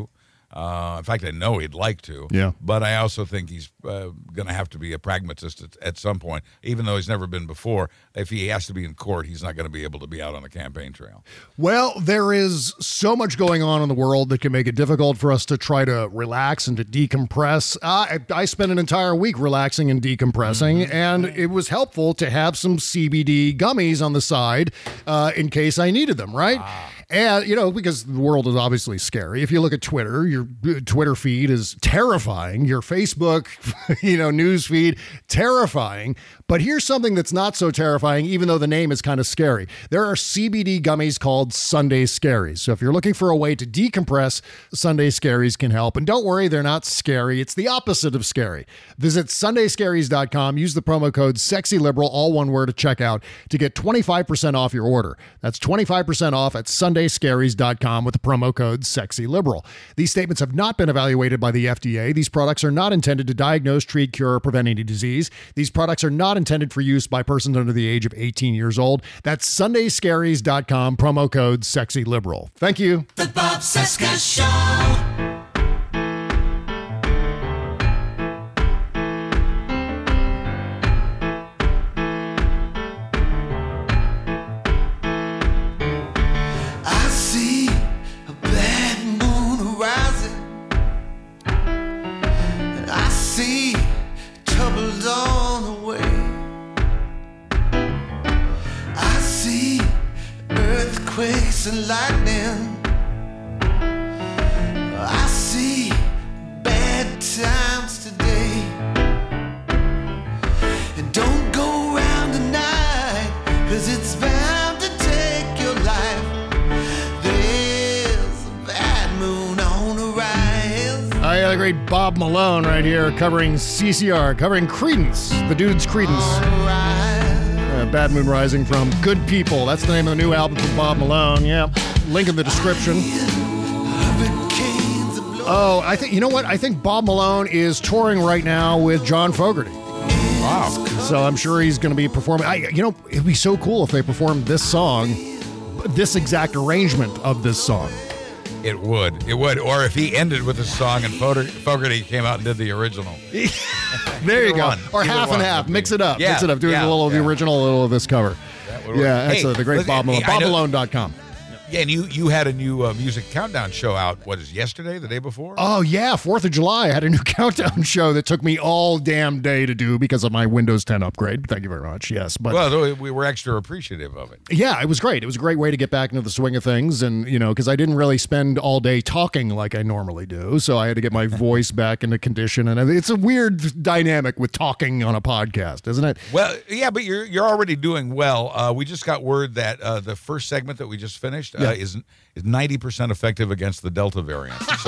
Uh, in fact, I know he'd like to. Yeah. But I also think he's uh, going to have to be a pragmatist at, at some point, even though he's never been before. If he has to be in court, he's not going to be able to be out on the campaign trail. Well, there is so much going on in the world that can make it difficult for us to try to relax and to decompress. Uh, I, I spent an entire week relaxing and decompressing, mm-hmm. and it was helpful to have some C B D gummies on the side uh, in case I needed them, right? Ah. And, you know, because the world is obviously scary. If you look at Twitter, your Twitter feed is terrifying. Your Facebook, you know, news feed, terrifying. But here's something that's not so terrifying, even though the name is kind of scary. There are C B D gummies called Sunday Scaries. So if you're looking for a way to decompress, Sunday Scaries can help. And don't worry, they're not scary. It's the opposite of scary. Visit sunday scaries dot com. Use the promo code SEXYLIBERAL, all one word, at checkout to get twenty-five percent off your order. That's twenty-five percent off at sunday scaries dot com with the promo code SEXYLIBERAL. These statements have not been evaluated by the F D A. These products are not intended to diagnose, treat, cure, or prevent any disease. These products are not intended for use by persons under the age of eighteen years old. That's sunday scaries dot com, promo code SEXYLIBERAL. Thank you. The Bob Cesca Show. And lightning, I see bad times today, and don't go around tonight, cause it's bound to take your life. There's a bad moon on the rise. I got a great Bob Malone right here covering C C R, covering Creedence, the dude's Creedence. Uh, Bad Moon Rising from Good People. That's the name of the new album from Bob Malone. Yeah. Link in the description. Oh, I think, you know what? I think Bob Malone is touring right now with John Fogerty. Wow. So I'm sure he's going to be performing. I, you know, it'd be so cool if they performed this song, this exact arrangement of this song. It would. It would. Or if he ended with a song and Fogerty came out and did the original. There you go. One. Or Either half and one. half. Mix it up. Yeah. Mix it up. Do Yeah. a little of Yeah. the original, a little of this cover. That would Yeah, work. that's Hey, uh, the great listen, Bob Malone. I know- bob malone dot com. Yeah, and you you had a new uh, music countdown show out, what is it, yesterday, the day before? Oh, yeah, fourth of July. I had a new countdown show that took me all damn day to do because of my Windows ten upgrade. Thank you very much. Yes. But well, we were extra appreciative of it. yeah, it was great. It was a great way to get back into the swing of things. And, you know, because I didn't really spend all day talking like I normally do. So I had to get my voice back into condition. And it's a weird dynamic with talking on a podcast, isn't it? Well, yeah, but you're you're already doing well. Uh, we just got word that uh, the first segment that we just finished uh, Yeah. is is ninety percent effective against the Delta variant. So,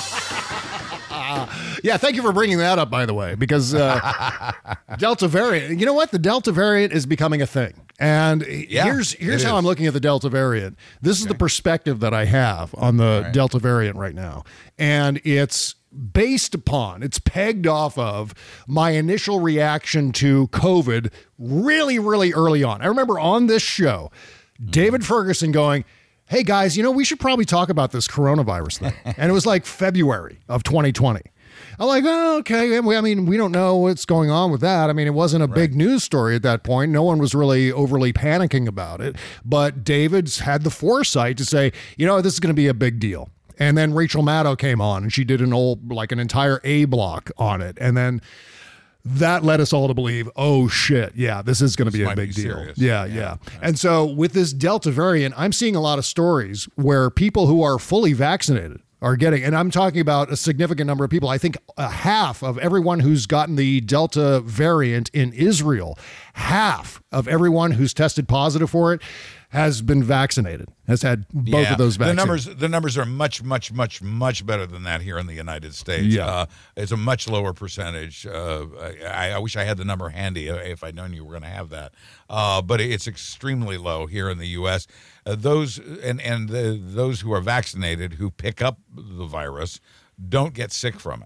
yeah, thank you for bringing that up, by the way, because uh, Delta variant, you know what? The Delta variant is becoming a thing. And Yeah, here's here's it how is. I'm looking at the Delta variant. This is the perspective that I have on the Right. Delta variant right now. And it's based upon, it's pegged off of my initial reaction to COVID really, really early on. I remember on this show, David Ferguson going, hey guys, you know, we should probably talk about this coronavirus thing. And it was like February of twenty twenty. I'm like, oh, okay. I mean, we don't know what's going on with that. I mean, it wasn't a big news story at that point. No one was really overly panicking about it. But David's had the foresight to say, you know, this is going to be a big deal. And then Rachel Maddow came on and she did an old, like an entire A block on it. And then that led us all to believe, oh shit, yeah, this is going to be a might big be deal. serious. Yeah, yeah. And so with this Delta variant, I'm seeing a lot of stories where people who are fully vaccinated are getting, and I'm talking about a significant number of people. I think a half of everyone who's gotten the Delta variant in Israel, half of everyone who's tested positive for it has been vaccinated, has had both yeah, of those vaccines. The numbers, the numbers are much, much, much, much better than that here in the United States. Yeah. Uh, it's a much lower percentage. Uh, I, I wish I had the number handy if I'd known you were going to have that. Uh, but it's extremely low here in the U S. Uh, those and and the, those who are vaccinated who pick up the virus don't get sick from it.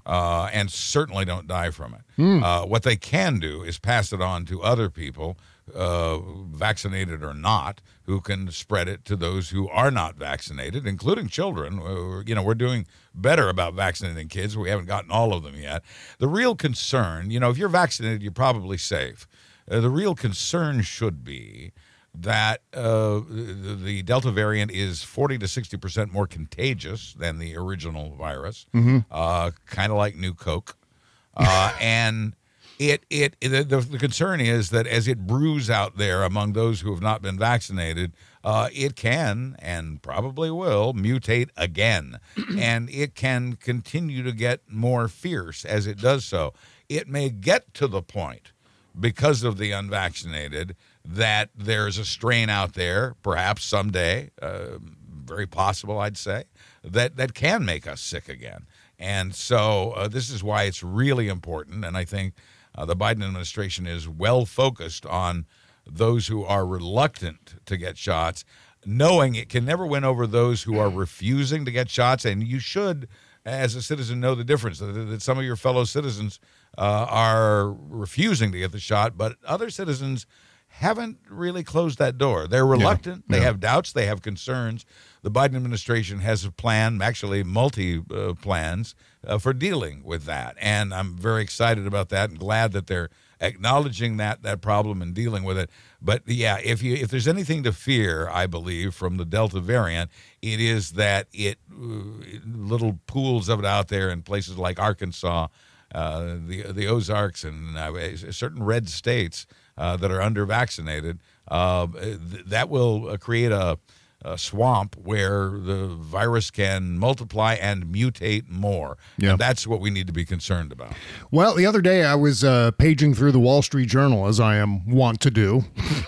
uh, and certainly don't die from it. Hmm. Uh, what they can do is pass it on to other people, uh, vaccinated or not, who can spread it to those who are not vaccinated, including children. Uh, you know, we're doing better about vaccinating kids. We haven't gotten all of them yet. The real concern, you know, if you're vaccinated, you're probably safe. Uh, the real concern should be that uh, the, the Delta variant is forty to sixty percent more contagious than the original virus, Mm-hmm. uh, kind of like New Coke. Uh, and it it the, the, the concern is that as it brews out there among those who have not been vaccinated, uh, it can and probably will mutate again. And it can continue to get more fierce as it does so. It may get to the point, because of the unvaccinated, that there's a strain out there, perhaps someday, uh, very possible, I'd say, that, that can make us sick again. And so uh, this is why it's really important, and I think uh, the Biden administration is well focused on those who are reluctant to get shots, knowing it can never win over those who are refusing to get shots, and you should, as a citizen, know the difference, that, that some of your fellow citizens uh, are refusing to get the shot, but other citizens haven't really closed that door. They're reluctant. Yeah, they yeah. have doubts. They have concerns. The Biden administration has a plan, actually multi uh, plans, uh, for dealing with that. And I'm very excited about that and glad that they're acknowledging that that problem and dealing with it. But yeah, if you if there's anything to fear, I believe, from the Delta variant, it is that it uh, little pools of it out there in places like Arkansas, uh, the the Ozarks, and uh, certain red states uh, that are under vaccinated. Uh, th- that will uh, create a, a swamp where the virus can multiply and mutate more. Yeah. And that's what we need to be concerned about. Well, the other day I was uh, paging through the Wall Street Journal, as I am wont to do.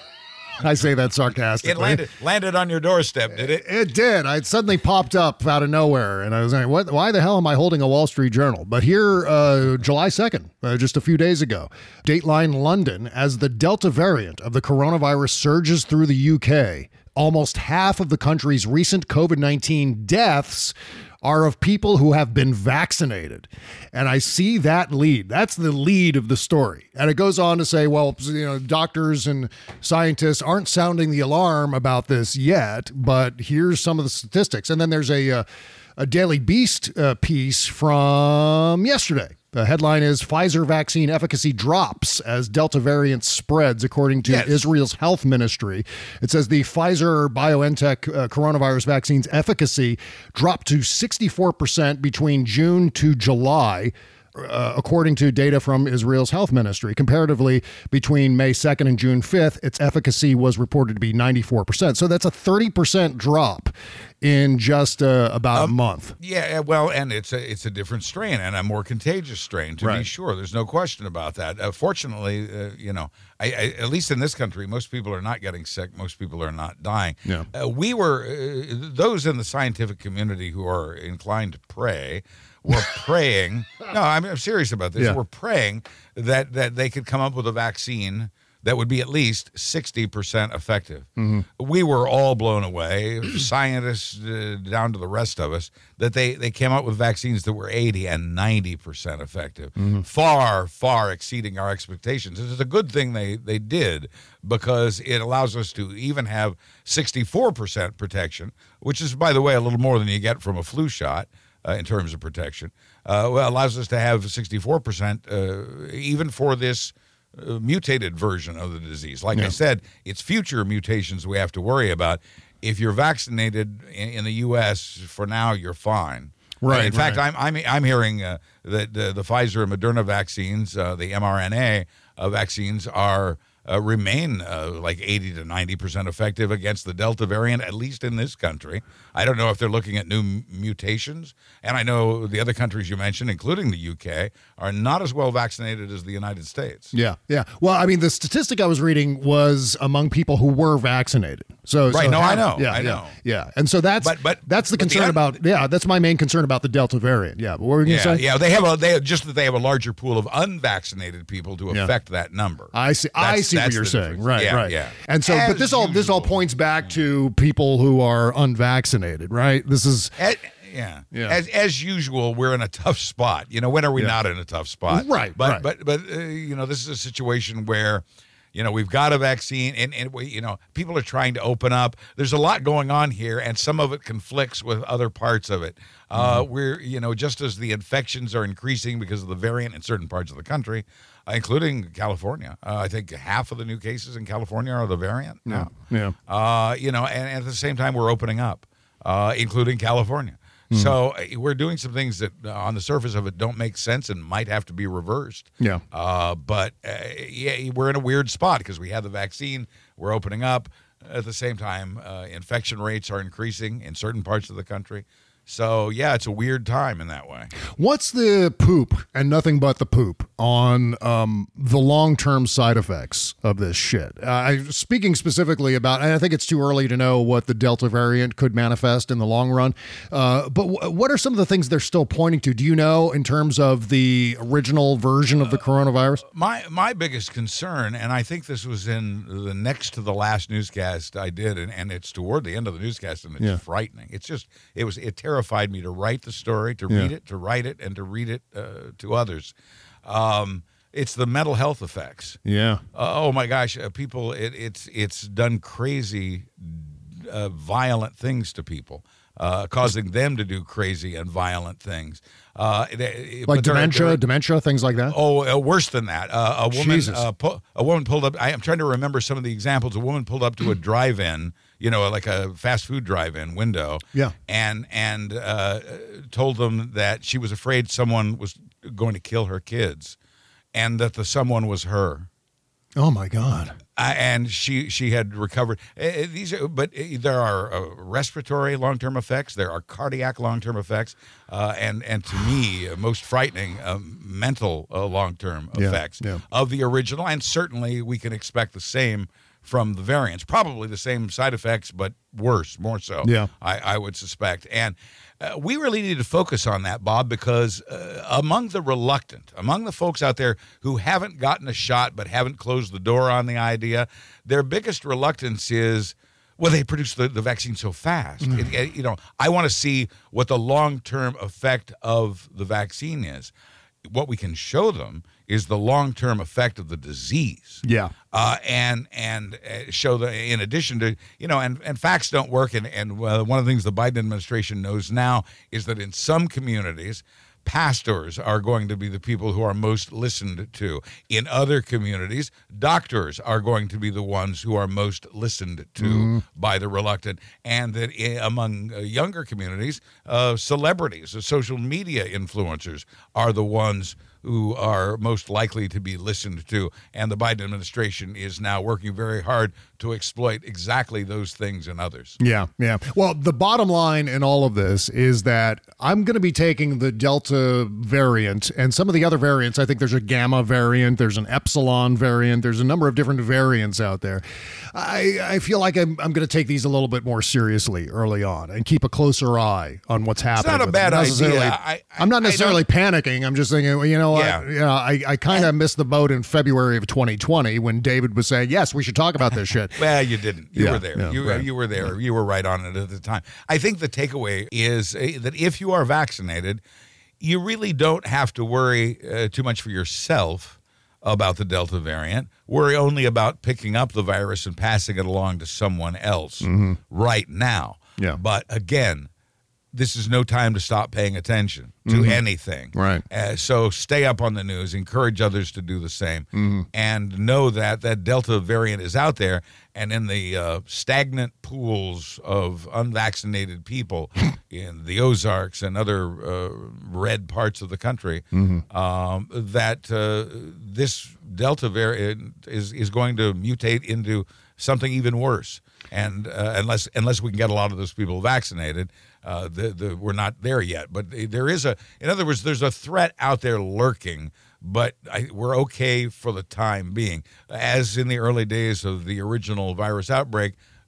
I say that sarcastically. It landed, landed on your doorstep, did it? It did. I suddenly popped up out of nowhere, and I was like, "What? Why the hell am I holding a Wall Street Journal?" But here, uh, July second, uh, just a few days ago, Dateline London, as the Delta variant of the coronavirus surges through the U K, almost half of the country's recent COVID nineteen deaths are of people who have been vaccinated. And I see that lead. That's the lead of the story. And it goes on to say, well, you know, doctors and scientists aren't sounding the alarm about this yet, but here's some of the statistics. And then there's a, uh, a Daily Beast uh, piece from yesterday. The headline is Pfizer vaccine efficacy drops as Delta variant spreads, according to yes. Israel's health ministry. It says the Pfizer BioNTech uh, coronavirus vaccine's efficacy dropped to sixty-four percent between June to July, uh, according to data from Israel's health ministry. Comparatively, between May second and June fifth, its efficacy was reported to be ninety-four percent. So that's a thirty percent drop in just uh, about um, a month. Yeah, well, and it's a it's a different strain and a more contagious strain, to right. be sure. There's no question about that. Uh, fortunately, uh, you know, I, I, at least in this country, most people are not getting sick. Most people are not dying. Yeah. Uh, we were, uh, those in the scientific community who are inclined to pray, were praying. No, I'm, I'm serious about this. Yeah. We're praying that, that they could come up with a vaccine that would be at least sixty percent effective. Mm-hmm. We were all blown away, scientists uh, down to the rest of us, that they, they came up with vaccines that were eighty and ninety percent effective, mm-hmm. far, far exceeding our expectations. It's a good thing they, they did, because it allows us to even have sixty-four percent protection, which is, by the way, a little more than you get from a flu shot uh, in terms of protection. Uh, well, allows us to have sixty-four percent uh, even for this Uh, mutated version of the disease. Like yeah. I said, it's future mutations we have to worry about. If you're vaccinated in, in the U S for now, you're fine. Right. Uh, in fact, right. I'm I'm I'm hearing uh, that the, the Pfizer and Moderna vaccines, uh, the mRNA uh, vaccines, are uh, remain uh, like eighty to ninety percent effective against the Delta variant, at least in this country. I don't know if they're looking at new m- mutations. And I know the other countries you mentioned, including the U K, are not as well vaccinated as the United States. Yeah, yeah. Well, I mean, the statistic I was reading was among people who were vaccinated. So right, so no, how, I know, yeah, I yeah, know. Yeah, and so that's but, but that's the but concern the, about. Yeah, that's my main concern about the Delta variant. Yeah, but what were you yeah, going to say? Yeah, they have a they have, just that they have a larger pool of unvaccinated people to Yeah. affect that number. I see. I That's- see what that's you're the saying. difference. Right, Yeah, right. yeah. And so, but As this all this all usual. points back to people who are unvaccinated, right? This is Eh, Yeah. Yeah. As as usual, we're in a tough spot. You know, when are we Yeah. not in a tough spot? Right, But right. but but uh, you know, this is a situation where, you know, we've got a vaccine, and and we, you know, people are trying to open up. There's a lot going on here, and some of it conflicts with other parts of it. Uh, Mm-hmm. We're, you know, just as the infections are increasing because of the variant in certain parts of the country, uh, including California. Uh, I think half of the new cases in California are the variant now. Yeah. Uh, you know, and, and at the same time, we're opening up, uh, including California. Mhm. So uh, we're doing some things that, uh, on the surface of it, don't make sense and might have to be reversed. Yeah. Uh, but uh, yeah, we're in a weird spot because we have the vaccine. We're opening up. At the same time, uh, infection rates are increasing in certain parts of the country. So yeah, it's a weird time in that way. What's the poop and nothing but the poop on um, the long-term side effects of this shit? Uh, I, speaking specifically about, and I think it's too early to know what the Delta variant could manifest in the long run, uh, but w- what are some of the things they're still pointing to? Do you know in terms of the original version of the coronavirus? My my biggest concern, and I think this was in the next to the last newscast I did, and, and it's toward the end of the newscast, and it's Yeah. frightening. It's just, it was, it terrified me to write the story, to Yeah. read it, to write it, and to read it uh, to others. Um, it's the mental health effects. Yeah. Uh, oh my gosh, uh, people! It, it's it's done crazy, uh, violent things to people, uh, causing them to do crazy and violent things. Uh, they- Like but there are- dementia, there are- dementia, things like that? Oh, uh, worse than that. Uh, a woman, Jesus. uh, pu- a woman pulled up. I am trying to remember some of the examples. A woman pulled up to a drive-in, you know, like a fast food drive-in window. Yeah. And and uh, told them that she was afraid someone was going to kill her kids, and that the someone was her. Oh, my God. Uh, and she she had recovered. Uh, these are, but uh, there are uh, respiratory long term effects. There are cardiac long term effects, uh, and and to me, uh, most frightening, um, mental uh, long term Yeah, effects yeah. of the original. And certainly, we can expect the same from the variants. Probably the same side effects, but worse, more so. Yeah. I, I would suspect. And uh, we really need to focus on that, Bob, because uh, among the reluctant, among the folks out there who haven't gotten a shot but haven't closed the door on the idea, their biggest reluctance is, well, they produce the, the vaccine so fast. Mm. It- it- you know, I want to see what the long-term effect of the vaccine is. What we can show them is the long-term effect of the disease. Yeah. Uh, and and uh, show that in addition to, you know, and, and facts don't work. And, and uh, one of the things the Biden administration knows now is that in some communities, pastors are going to be the people who are most listened to. In other communities, doctors are going to be the ones who are most listened to Mhm. by the reluctant. And that i- among uh, younger communities, uh, celebrities, uh, social media influencers are the ones who are most likely to be listened to. And the Biden administration is now working very hard to exploit exactly those things and others. Yeah, yeah. Well, the bottom line in all of this is that I'm going to be taking the Delta variant and some of the other variants. I think there's a Gamma variant, there's an Epsilon variant, there's a number of different variants out there. I, I feel like I'm, I'm going to take these a little bit more seriously early on and keep a closer eye on what's happening. not a with bad them. Necessarily- idea. I- I- I'm not I necessarily panicking. I'm just thinking, well, you know what? Yeah. You know, I, I kind of missed the boat in February of twenty twenty when David was saying, yes, we should talk about this shit. Well, you didn't. You Yeah, were there. yeah, you, right. you were there. You were right on it at the time. I think the takeaway is uh, that if you are vaccinated, you really don't have to worry uh, too much for yourself about the Delta variant. Worry only about picking up the virus and passing it along to someone else Mhm. right now. Yeah. But again, this is no time to stop paying attention to Mhm. anything. Right. Uh, so stay up on the news, encourage others to do the same, Mhm. and know that that Delta variant is out there. And in the uh, stagnant pools of unvaccinated people in the Ozarks and other uh, red parts of the country, Mhm. um, that uh, this Delta variant is, is going to mutate into something even worse. And uh, unless unless we can get a lot of those people vaccinated, uh, the, the, we're not there yet. But there is a, in other words, there's a threat out there lurking, but I, we're okay for the time being. As in the early days of the original virus outbreak,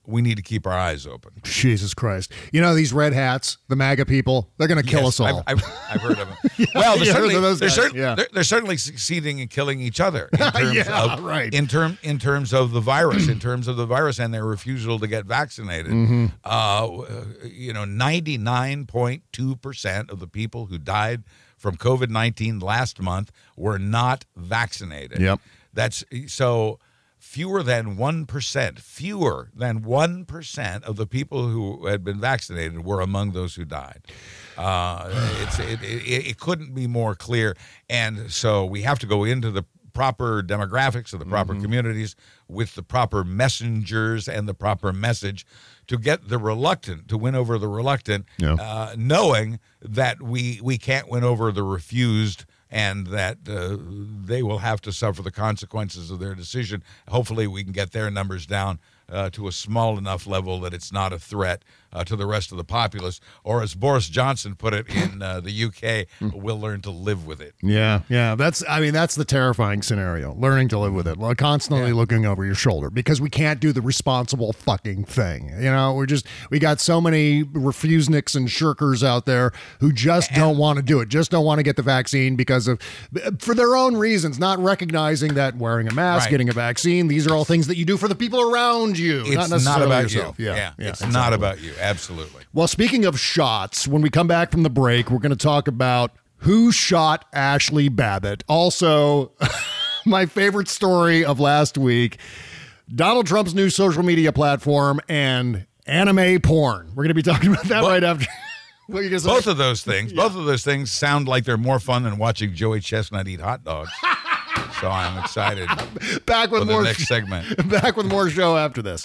we need to keep our eyes open. Jesus Christ. You know, these red hats, the MAGA people, they're going to kill Yes, us all. I've, I've, I've heard of them. Yeah, well, they're you heard certainly, of those they're, guys, cer- yeah. they're, they're certainly succeeding in killing each other in terms Yeah, of right. in term in terms of the virus, in terms of the virus and their refusal to get vaccinated. Mm-hmm. Uh, you know, ninety-nine point two percent of the people who died from COVID nineteen last month were not vaccinated. Yep. That's so. Fewer than one percent, fewer than one percent of the people who had been vaccinated were among those who died. Uh, it's, it, it, it couldn't be more clear. And so we have to go into the proper demographics of the proper Mm-hmm. communities with the proper messengers and the proper message to get the reluctant, to win over the reluctant, Yeah. uh, knowing that we, we can't win over the refused and that uh, they will have to suffer the consequences of their decision. Hopefully we can get their numbers down uh, to a small enough level that it's not a threat uh, to the rest of the populace. Or as Boris Johnson put it in uh, the U K, we'll learn to live with it. Yeah, yeah. That's, I mean, that's the terrifying scenario, learning to live with it, like constantly Yeah. looking over your shoulder because we can't do the responsible fucking thing. You know, we're just, we got so many refuseniks and shirkers out there who just don't want to do it, just don't want to get the vaccine because of, for their own reasons, not recognizing that wearing a mask, Right. getting a vaccine, these are all things that you do for the people around you, It's not not, necessarily about yourself. you. Yeah, Yeah, yeah, it's exactly. not about you. Absolutely. Well, speaking of shots, when we come back from the break, we're going to talk about who shot Ashley Babbitt. Also, my favorite story of last week, Donald Trump's new social media platform and anime porn. We're going to be talking about that Well, right after. What are you gonna say? Both of those things, both of those things sound like they're more fun than watching Joey Chestnut eat hot dogs. So I'm excited back with for the more next segment. Back with more show after this.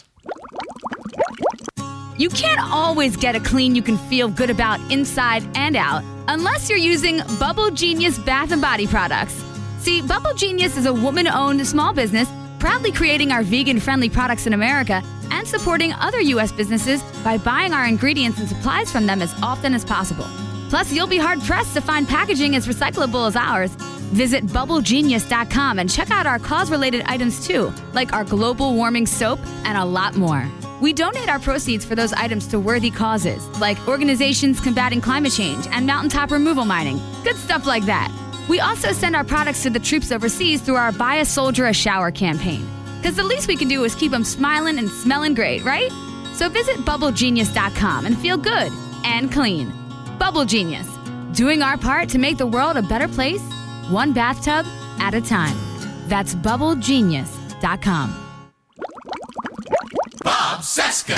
You can't always get a clean you can feel good about inside and out unless you're using Bubble Genius Bath and Body products. See, Bubble Genius is a woman-owned small business proudly creating our vegan-friendly products in America and supporting other U S businesses by buying our ingredients and supplies from them as often as possible. Plus, you'll be hard-pressed to find packaging as recyclable as ours. Visit bubble genius dot com and check out our cause-related items too, like our global warming soap and a lot more. We donate our proceeds for those items to worthy causes, like organizations combating climate change and mountaintop removal mining. Good stuff like that. We also send our products to the troops overseas through our Buy a Soldier a Shower campaign. Because the least we can do is keep them smiling and smelling great, right? So visit bubble genius dot com and feel good and clean. Bubble Genius, doing our part to make the world a better place, one bathtub at a time. That's bubble genius dot com. Bob Seska.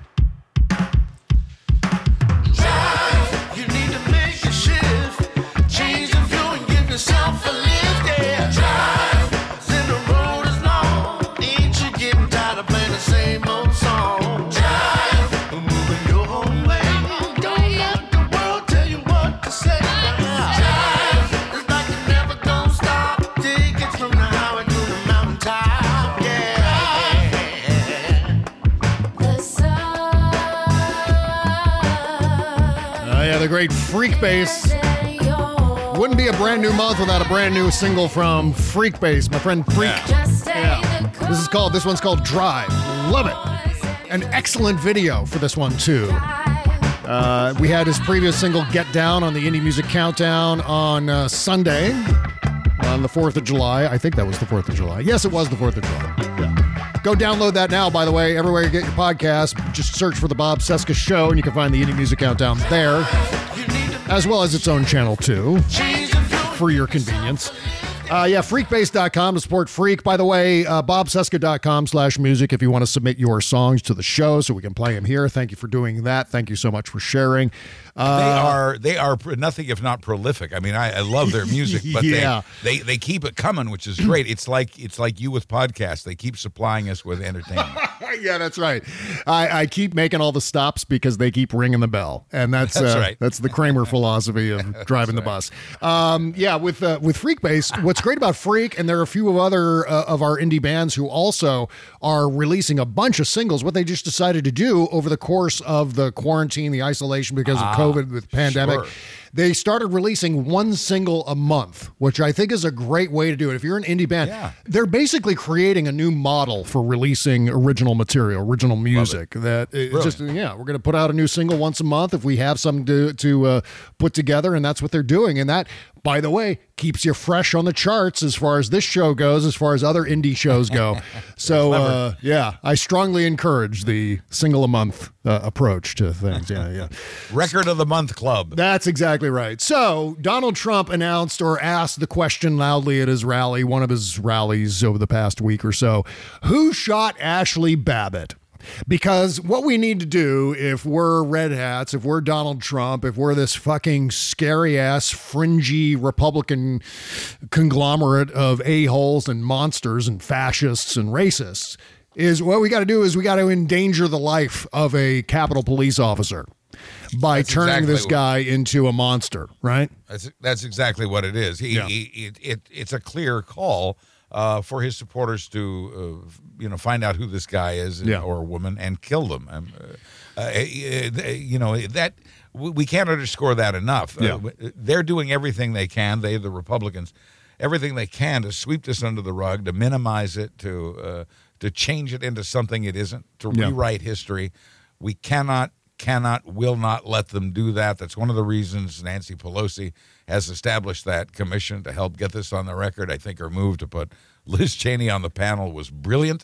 Drive, you need to make a shift. Change the fuel and give yourself a lift, yeah. Drive, then the road is long. Ain't you getting tired of playing the same old song? Drive, moving your own way. Don't let the world tell you what to say. Drive, it's like you never gonna stop. Tickets from the highway to the mountaintop, yeah. Oh, yeah, the great Freak Bass. Wouldn't be a brand new month without a brand new single from Freak Bass, my friend Freak. Yeah. This is called, this one's called Drive. Love it. An excellent video for this one, too. Uh, we had his previous single, Get Down, on the Indie Music Countdown on uh, Sunday, on the fourth of July. I think that was the fourth of July. Yes, it was the fourth of July. Yeah. Go download that now, by the way, everywhere you get your podcast. Just search for The Bob Seska Show, and you can find the Indie Music Countdown there, as well as its own channel, too, for your convenience. Uh, yeah, freak base dot com to support Freak. By the way, uh, bob seska dot com slash music if you want to submit your songs to the show so we can play them here. Thank you for doing that. Thank you so much for sharing. Uh, They are they are pr- nothing if not prolific. I mean, I, I love their music, but Yeah. they, they they keep it coming, which is great. It's like it's like you with podcasts. They keep supplying us with entertainment. Yeah, that's right. I, I keep making all the stops because they keep ringing the bell, and that's That's uh, right. that's the Kramer philosophy of driving the bus. Um, yeah, with uh, with Freak Bass, what's great about Freak, and there are a few of other uh, of our indie bands who also are releasing a bunch of singles. What they just decided to do over the course of the quarantine, the isolation because of Ah, COVID, with the pandemic. sure. they started releasing one single a month, which I think is a great way to do it. If you're an indie band, Yeah. they're basically creating a new model for releasing original material, original music. That it's Brilliant. just, yeah, we're going to put out a new single once a month if we have something to, to uh, put together, and that's what they're doing. And that, by the way, keeps you fresh on the charts as far as this show goes, as far as other indie shows go. So, uh, yeah, I strongly encourage the single a month uh, approach to things. Yeah, yeah. Record of the Month Club. That's exactly right. So Donald Trump announced or asked the question loudly at his rally, one of his rallies over the past week or so, who shot Ashley Babbitt? Because what we need to do if we're Red Hats, if we're Donald Trump, if we're this fucking scary ass fringy Republican conglomerate of a-holes and monsters and fascists and racists, is what we got to do is we got to endanger the life of a Capitol Police officer by That's turning exactly this what- guy into a monster, right? That's that's exactly what it is. He, Yeah. he it, it it's a clear call uh, for his supporters to uh, you know find out who this guy is Yeah. or woman and kill them. Um, uh, uh, you know that we we can't underscore that enough. Yeah. Uh, they're doing everything they can. They, the Republicans, everything they can to sweep this under the rug, to minimize it, to uh, to change it into something it isn't, to Yeah. rewrite history. We cannot. Cannot, will not let them do that. That's one of the reasons Nancy Pelosi has established that commission to help get this on the record. I think her move to put Liz Cheney on the panel was brilliant.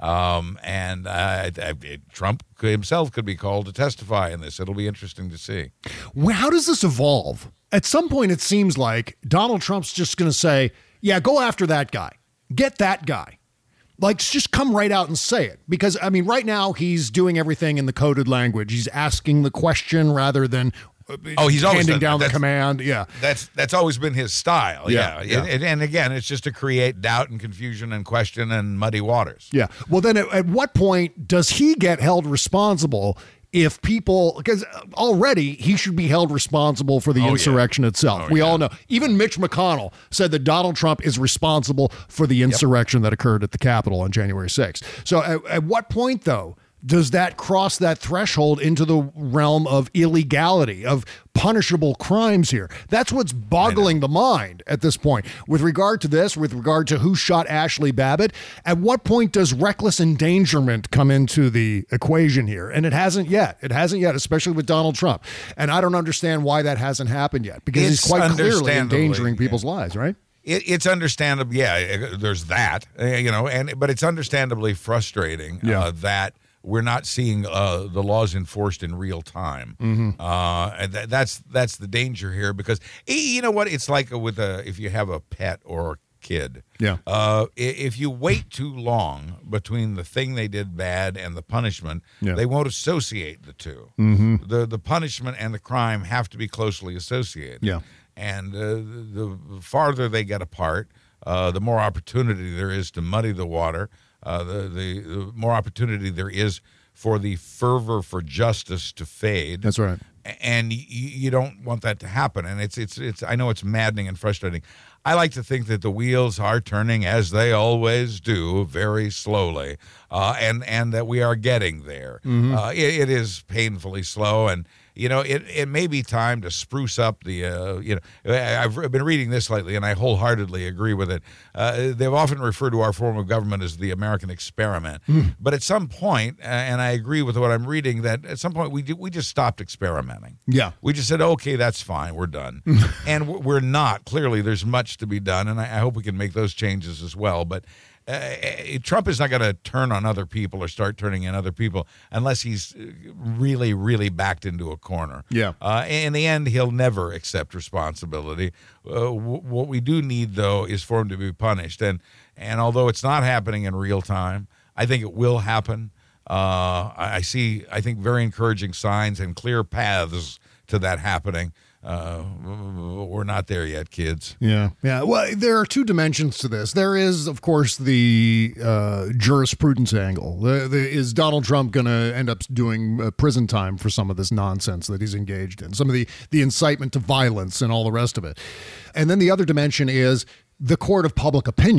Um, and uh, I, I, Trump himself could be called to testify in this. It'll be interesting to see. Well, how does this evolve? At some point, it seems like Donald Trump's just going to say, yeah, go after that guy. Get that guy. Like, just come right out and say it. Because, I mean, right now he's doing everything in the coded language. He's asking the question rather than uh, Oh, he's always handing done down that. the That's- command. Yeah. That's that's always been his style. Yeah, Yeah. yeah. And, and again, it's just to create doubt and confusion and question and muddy waters. Yeah. Well, then at, at what point does he get held responsible if people, because already he should be held responsible for the Oh, yeah. insurrection itself. Oh, we yeah. all know. Even Mitch McConnell said that Donald Trump is responsible for the insurrection that occurred at the Capitol on January sixth. So at, at what point, though, does that cross that threshold into the realm of illegality, of punishable crimes here? That's what's boggling the mind at this point. With regard to this, with regard to who shot Ashley Babbitt, at what point does reckless endangerment come into the equation here? And it hasn't yet. It hasn't yet, especially with Donald Trump. And I don't understand why that hasn't happened yet, because It's he's quite clearly understandably, endangering people's lives, right? It, it's understandable. Yeah, there's that, uh, you know, and but it's understandably frustrating Yeah. uh, that we're not seeing uh, the laws enforced in real time. Mm-hmm. Uh, and th- that's that's the danger here, because eh, you know what it's like with a if you have a pet or a kid. Yeah. Uh, i- if you wait too long between the thing they did bad and the punishment, Yeah. they won't associate the two. Mhm. The the punishment and the crime have to be closely associated. Yeah. And uh, the farther they get apart, uh, the more opportunity there is to muddy the water. Uh, the, the the more opportunity there is for the fervor for justice to fade. That's right. And you, you don't want that to happen. And it's it's it's. I know it's maddening and frustrating. I like to think that the wheels are turning, as they always do, very slowly, uh, and and that we are getting there. Mhm. Uh, it, it is painfully slow, and you know it, it may be time to spruce up the. Uh, you know, I- I've been reading this lately, and I wholeheartedly agree with it. Uh, they've often referred to our form of government as the American experiment, Mm. but at some point, uh, and I agree with what I'm reading, that at some point we do, we just stopped experimenting. Yeah. We just said, okay, that's fine. We're done. And w- we're not. Clearly, there's much to be done. And I, I hope we can make those changes as well. But uh, uh, Trump is not going to turn on other people or start turning in other people unless he's uh, really, really backed into a corner. Yeah. Uh, in the end, he'll never accept responsibility. Uh, w- what we do need, though, is for him to be punished. And, and although it's not happening in real time, I think it will happen. Uh, I I see, I think, very encouraging signs and clear paths to that happening. Uh, we're not there yet, kids. Yeah. Yeah. Well, there are two dimensions to this. There is, of course, the uh, jurisprudence angle. The, the, is Donald Trump going to end up doing uh, prison time for some of this nonsense that he's engaged in, some of the, the incitement to violence and all the rest of it? And then the other dimension is the court of public opinion.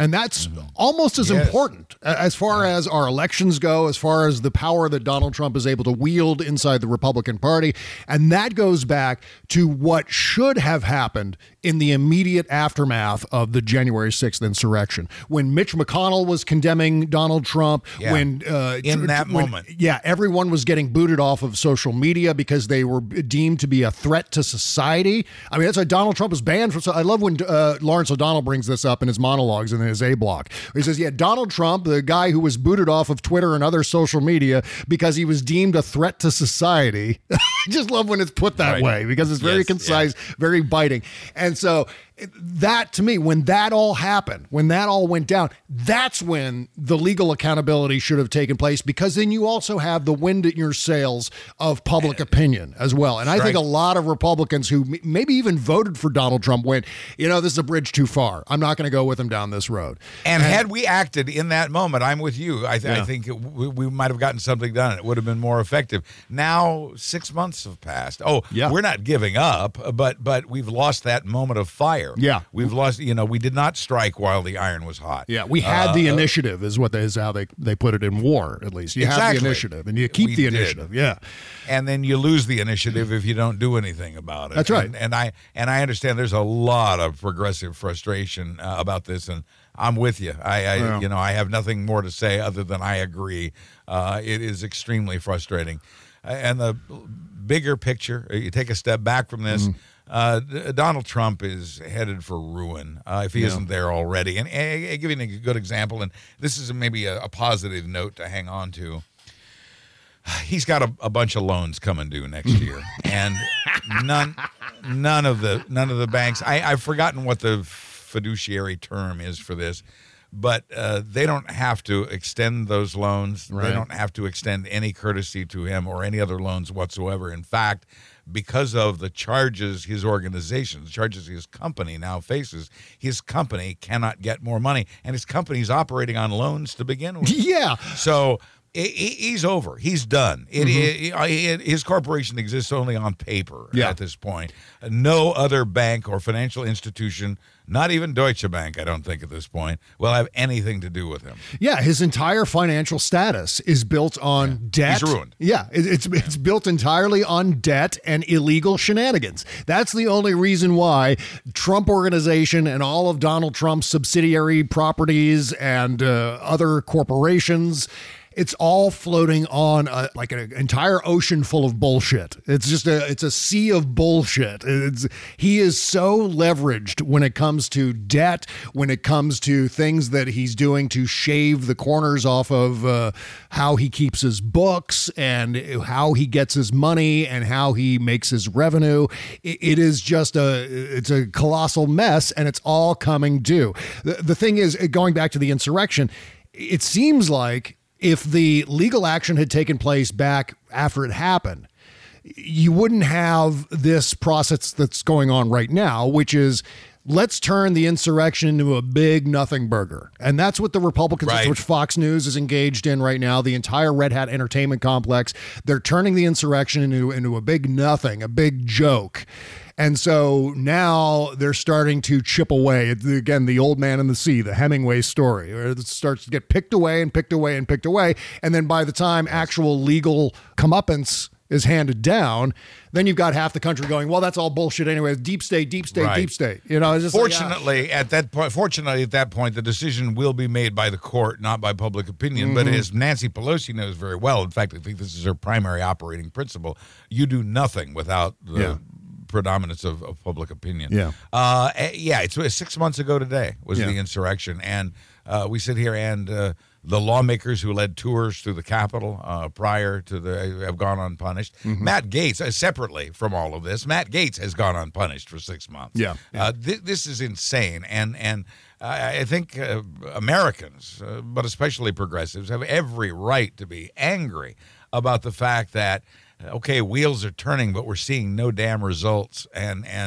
And that's almost as Yes. important as far as our elections go, as far as the power that Donald Trump is able to wield inside the Republican Party. And that goes back to what should have happened in the immediate aftermath of the January sixth insurrection. When Mitch McConnell was condemning Donald Trump, Yeah. when uh, In that when- moment. yeah, everyone was getting booted off of social media because they were deemed to be a threat to society. I mean, that's why Donald Trump was banned from. So I love when uh, Lawrence O'Donnell brings this up in his monologues and in his A block. He says, "Yeah, Donald Trump, the guy who was booted off of Twitter and other social media because he was deemed a threat to society." I just love when it's put that Right. way because it's very Yes, concise, very biting, and so. That to me, when that all happened, when that all went down, that's when the legal accountability should have taken place, because then you also have the wind in your sails of public opinion as well. And I think Strike. a lot of Republicans who m- maybe even voted for Donald Trump went, you know, this is a bridge too far. I'm not going to go with him down this road. And, had we acted in that moment, I'm with you. I, th- Yeah. I think it, we, we might have gotten something done. It would have been more effective. Now, six months have passed. Oh, Yeah. we're not giving up, but but we've lost that moment of fire. Yeah. We've lost, you know, we did not strike while the iron was hot. Yeah, we had the Uh, initiative, is what they, is how they, they put it in war, at least. You have Exactly. the initiative, and you keep We the did. initiative. Yeah. And then you lose the initiative if you don't do anything about it. That's right. And, and I and I understand there's a lot of progressive frustration uh, about this, and I'm with you. I, I Yeah. you know I have nothing more to say other than I agree. Uh, it is extremely frustrating. Uh, and the bigger picture, uh, you take a step back from this. Mm-hmm. Uh, D- Donald Trump is headed for ruin uh, if he Yeah. isn't there already. And I, I give you a good example, and this is maybe a, a positive note to hang on to. He's got a, a bunch of loans coming due next year, and none, none of the none of the banks. I, I've forgotten what the fiduciary term is for this, but uh, they don't have to extend those loans. Right. They don't have to extend any courtesy to him or any other loans whatsoever. In fact, because of the charges his organization, the charges his company now faces, his company cannot get more money, and his company's operating on loans to begin with. Yeah. So he- he- he's over. He's done. It, it, it, his corporation exists only on paper Yeah. at this point. No other bank or financial institution, not even Deutsche Bank, I don't think at this point, will have anything to do with him. Yeah, his entire financial status is built on debt. He's ruined. Yeah, it- it's it's built entirely on debt and illegal shenanigans. That's the only reason why Trump Organization and all of Donald Trump's subsidiary properties and uh, other corporations, it's all floating on a, like an entire ocean full of bullshit. It's just a it's a sea of bullshit. It's, he is so leveraged when it comes to debt, when it comes to things that he's doing to shave the corners off of uh, how he keeps his books and how he gets his money and how he makes his revenue. It, it is just a it's a colossal mess, and it's all coming due. The, the thing is, going back to the insurrection, it seems like if the legal action had taken place back after it happened, you wouldn't have this process that's going on right now, which is let's turn the insurrection into a big nothing burger. And that's what the Republicans, that's Right. what Fox News is engaged in right now, the entire Red Hat Entertainment complex. They're turning the insurrection into, into a big nothing, a big joke. And so now they're starting to chip away. It's, again, the old man in the sea, the Hemingway story, where it starts to get picked away and picked away and picked away. And then by the time actual legal comeuppance is handed down, then you've got half the country going, well, that's all bullshit anyway. Deep state, deep state, Right. deep state. You know, it's just like, yeah. Fortunately, at that point, fortunately at that point, the decision will be made by the court, not by public opinion. But Mhm. as Nancy Pelosi knows very well, in fact, I think this is her primary operating principle: you do nothing without the Yeah. predominance of, of public opinion. Yeah. uh, eh, yeah. It's uh, six months ago today was Yeah. the insurrection, and uh, we sit here and. Uh, The lawmakers who led tours through the Capitol uh, prior to the have gone unpunished. Mm-hmm. Matt Gaetz, uh, separately from all of this, Matt Gaetz has gone unpunished for six months. Yeah. Uh, th- this is insane, and and I, I think uh, Americans, uh, but especially progressives, have every right to be angry about the fact that okay, wheels are turning, but we're seeing no damn results, and and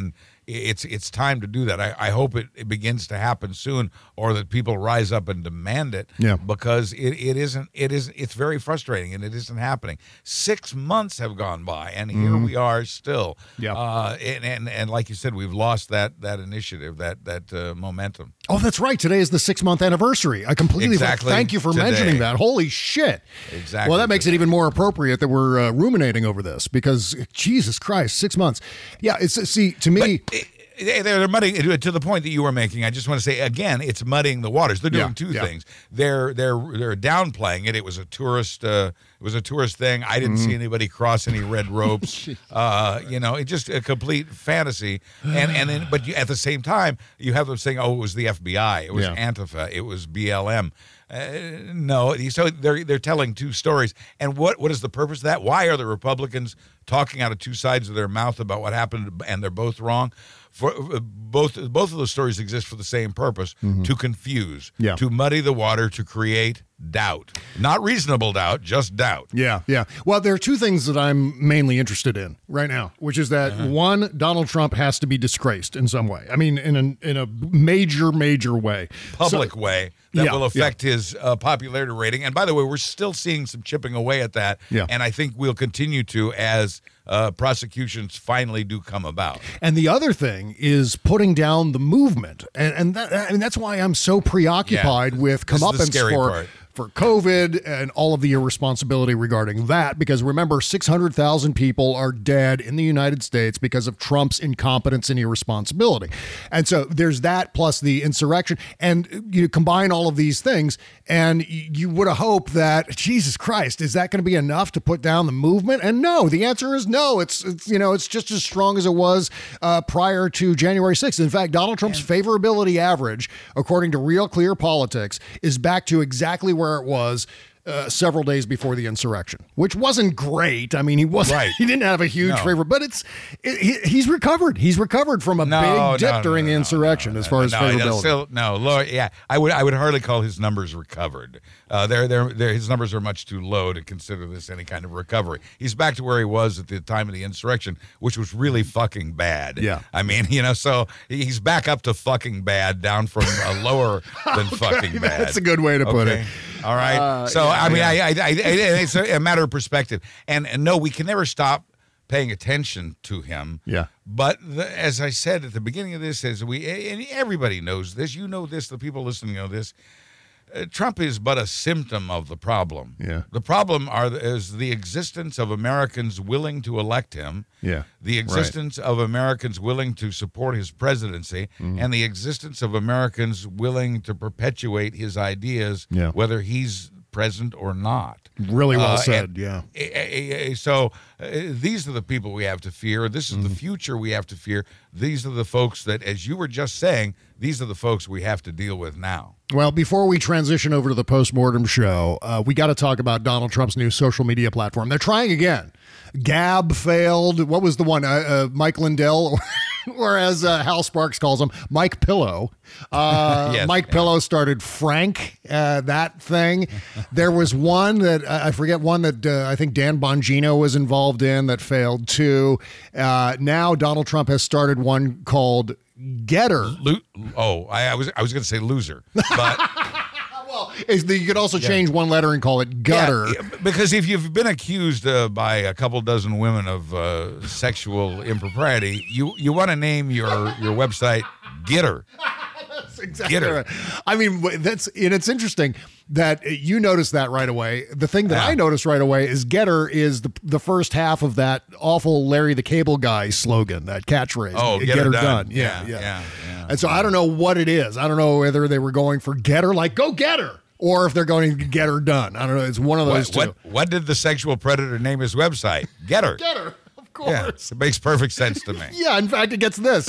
it's it's time to do that. I, I hope it, it begins to happen soon, or that people rise up and demand it. Yeah. Because it, it isn't it is it's very frustrating, and it isn't happening. Six months have gone by, and here Mhm. we are still. Yeah. Uh, and, and and like you said, we've lost that that initiative, that that uh, momentum. Oh, that's right. Today is the six month anniversary. I completely Exactly thank you for today. mentioning that. Holy shit. Exactly. Well, that makes it even more appropriate that we're uh, ruminating over this because Jesus Christ, six months. Yeah, it's see to me. But, they're muddying to the point that you were making. I just want to say again, it's muddying the waters. They're doing Yeah, two yeah. things. They're they're they're downplaying it. It was a tourist. Uh, it was a tourist thing. I didn't Mm-hmm. see anybody cross any red ropes. uh, you know, it's just a complete fantasy. And and then, but you, at the same time, you have them saying, "Oh, it was the F B I. It was Yeah. Antifa. It was B L M." Uh, no, so they're they're telling two stories. And what what is the purpose of that? Why are the Republicans talking out of two sides of their mouth about what happened, and they're both wrong? For uh, both both of those stories exist for the same purpose: to confuse, Yeah. to muddy the water, to create doubt. Not reasonable doubt, just doubt. Yeah, yeah. Well, there are two things that I'm mainly interested in right now, which is that Uh-huh. one, Donald Trump has to be disgraced in some way. I mean, in a in a major, major way, Public So- way that Yeah, will affect his uh, popularity rating. And by the way, we're still seeing some chipping away at that. Yeah. And I think we'll continue to as uh, prosecutions finally do come about. And the other thing is putting down the movement, and and that, I mean, that's why I'm so preoccupied Yeah, with this is the comeuppance scary for. part. For COVID and all of the irresponsibility regarding that, because remember, six hundred thousand people are dead in the United States because of Trump's incompetence and irresponsibility. And so there's that plus the insurrection. And you combine all of these things, and you would have hoped that, Jesus Christ, is that going to be enough to put down the movement? And no, the answer is no. It's, it's you know, it's just as strong as it was uh, prior to January sixth. In fact, Donald Trump's favorability average, according to Real Clear Politics, is back to exactly where where it was uh, several days before the insurrection, which wasn't great. I mean, he wasn't, Right. he didn't have a huge No. favor, but it's, it, he, he's recovered. He's recovered from a No, big dip no, during no, the no, insurrection no, as far no, as no, favorability. Still, no, low, yeah, I would I would hardly call his numbers recovered. Uh, they're, they're, they're, his numbers are much too low to consider this any kind of recovery. He's back to where he was at the time of the insurrection, which was really fucking bad. Yeah. I mean, you know, so he's back up to fucking bad, down from a lower than fucking bad. That's a good way to put Okay? it. All right. Uh, so yeah, I mean, yeah. I, I, I, it's a, a matter of perspective, and, and no, we can never stop paying attention to him. Yeah. But the, as I said at the beginning of this, as we and everybody knows this, you know this, the people listening know this. Uh, Trump is but a symptom of the problem. Yeah. The problem are the, is the existence of Americans willing to elect him. Yeah. The existence of Americans willing to support his presidency, Mm-hmm. and the existence of Americans willing to perpetuate his ideas, Yeah. whether he's present or not. Really well Uh, said. and- Yeah. Eh, eh, eh, So uh, these are the people we have to fear. This is Mm-hmm. the future we have to fear. These are the folks that, as you were just saying, these are the folks we have to deal with now. Well, before we transition over to the postmortem show, uh, we got to talk about Donald Trump's new social media platform. They're trying again. Gab failed. What was the one? Uh, uh, Mike Lindell, or as uh, Hal Sparks calls him, Mike Pillow. Uh, Yes, Mike yeah. Pillow started Frank, uh, that thing. There was one that, uh, I forget, one that uh, I think Dan Bongino was involved in that failed too. Uh, now Donald Trump has started one called Getter. Lo- oh, I, I was I was going to say loser, but Well, is the, you could also change one letter and call it Gutter. Yeah, because if you've been accused uh, by a couple dozen women of uh, sexual impropriety, you you want to name your your website Getter. That's exactly Getter. right. I mean, w- that's and it's interesting that you noticed that right away. The thing that Yeah. I noticed right away is Getter is the the first half of that awful Larry the Cable Guy slogan, that catchphrase. Oh, get her done. Yeah, Yeah, yeah, yeah, yeah. And so I don't know what it is. I don't know whether they were going for Getter, like go get her, or if they're going to get her done. I don't know. It's one of those What, two. what what did the sexual predator name his website? Getter. Getter, of Yeah, course. it makes perfect sense to me. Yeah, in fact, it gets this.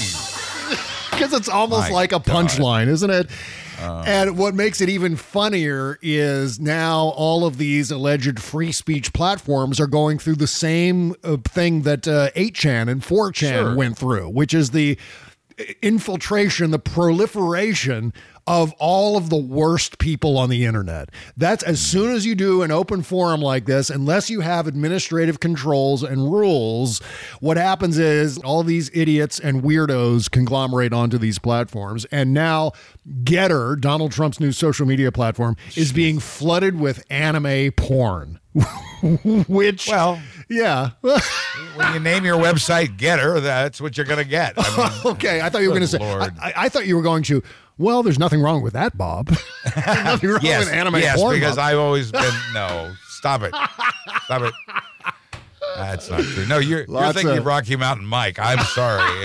Because it's almost My like a God. Uh. punchline, isn't it? And what makes it even funnier is now all of these alleged free speech platforms are going through the same uh, thing that uh, eight chan and four chan Sure. went through, which is the infiltration, the proliferation of all of the worst people on the internet. That's as soon as you do an open forum like this, unless you have administrative controls and rules, what happens is all these idiots and weirdos conglomerate onto these platforms. And now Getter, Donald Trump's new social media platform, is being flooded with anime porn. Which, well, yeah. When you name your website Getter, that's what you're going to get. I mean, okay, I thought you were going to say, I, I thought you were going to, well, there's nothing wrong with that, Bob. There's nothing wrong yes, with anime yes, porn, because Bob. I've always been, no, stop it. Stop it. That's not true. No, you're, you're Lots thinking of- of Rocky Mountain Mike. I'm sorry.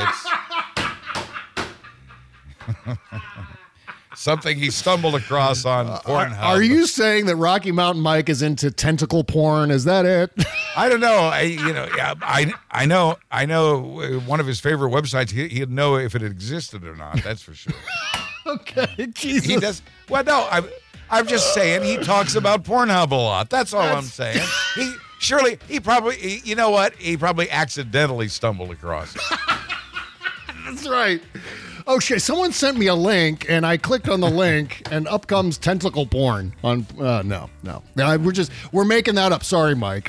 It's something he stumbled across on Pornhub. Are you saying that Rocky Mountain Mike is into tentacle porn? Is that it? I don't know. I, you know, yeah, I, I know, I know. One of his favorite websites. He, he'd know if it existed or not. That's for sure. Okay, Jesus. He does. Well, no, I'm, I'm just saying he talks about Pornhub a lot. That's all I'm saying. He surely, he probably, he, you know what? He probably accidentally stumbled across it. That's right. Oh shit! Someone sent me a link, and I clicked on the link, and up comes tentacle porn. On uh, no, no, no. We're just we're making that up. Sorry, Mike.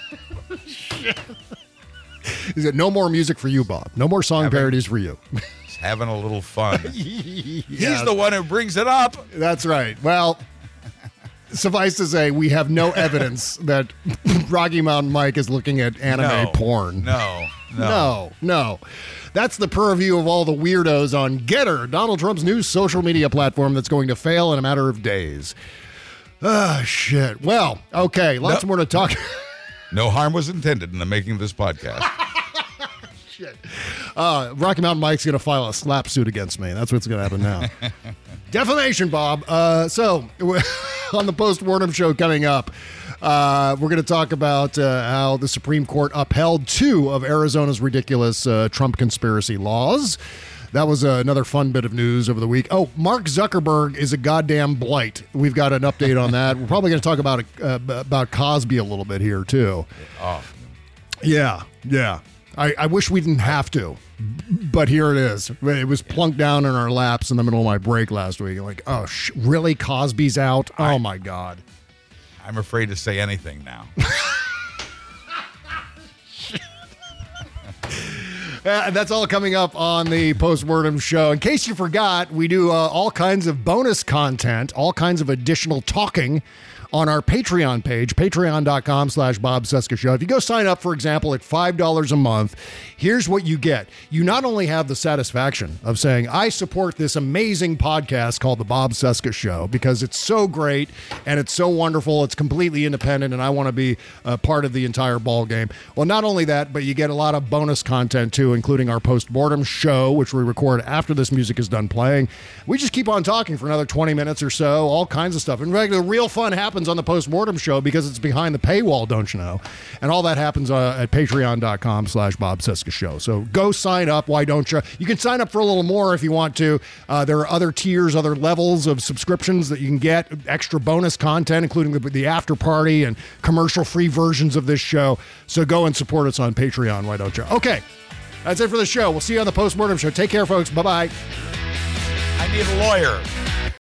Is it no more music for you, Bob? No more song Having- parodies for you. He's having a little fun. Yes. He's the one who brings it up. That's right. Well, suffice to say, we have no evidence that Rocky Mountain Mike is looking at anime No. porn. No, no, No, no. That's the purview of all the weirdos on Getter, Donald Trump's new social media platform that's going to fail in a matter of days. Ah, shit. Well, okay, lots No. more to talk. No harm was intended in the making of this podcast. Shit. Uh, Rocky Mountain Mike's going to file a slap suit against me. That's what's going to happen now. Defamation, Bob. Uh, so, on the post-mortem show coming up, uh, we're going to talk about uh, how the Supreme Court upheld two of Arizona's ridiculous uh, Trump conspiracy laws. That was uh, another fun bit of news over the week. Oh, Mark Zuckerberg is a goddamn blight. We've got an update on that. We're probably going to talk about uh, about Cosby a little bit here, too. Oh. Yeah, yeah. I, I wish we didn't have to, but here it is. It was plunked down in our laps in the middle of my break last week. Like, oh, sh- really? Cosby's out? Oh, my God. I'm afraid to say anything now. Uh, and that's all coming up on the Postmortem Show. In case you forgot, we do uh, all kinds of bonus content, all kinds of additional talking on our Patreon page, patreon.com slash Bob Cesca Show. If you go sign up, for example, at five dollars a month, here's what you get. You not only have the satisfaction of saying, I support this amazing podcast called The Bob Cesca Show because it's so great and it's so wonderful, it's completely independent, and I want to be a part of the entire ball game. Well, not only that, but you get a lot of bonus content too, including our Postmortem Show, which we record after this music is done playing. We just keep on talking for another twenty minutes or so, all kinds of stuff. In fact, the real fun happens on the Postmortem Show because it's behind the paywall, don't you know? And all that happens uh, at patreon.com slash Bob Cesca Show. So go sign up. Why don't you? You can sign up for a little more if you want to. Uh, there are other tiers, other levels of subscriptions that you can get, extra bonus content, including the, the after party and commercial-free versions of this show. So go and support us on Patreon. Why don't you? Okay. That's it for the show. We'll see you on the Postmortem Show. Take care, folks. Bye-bye. I need a lawyer.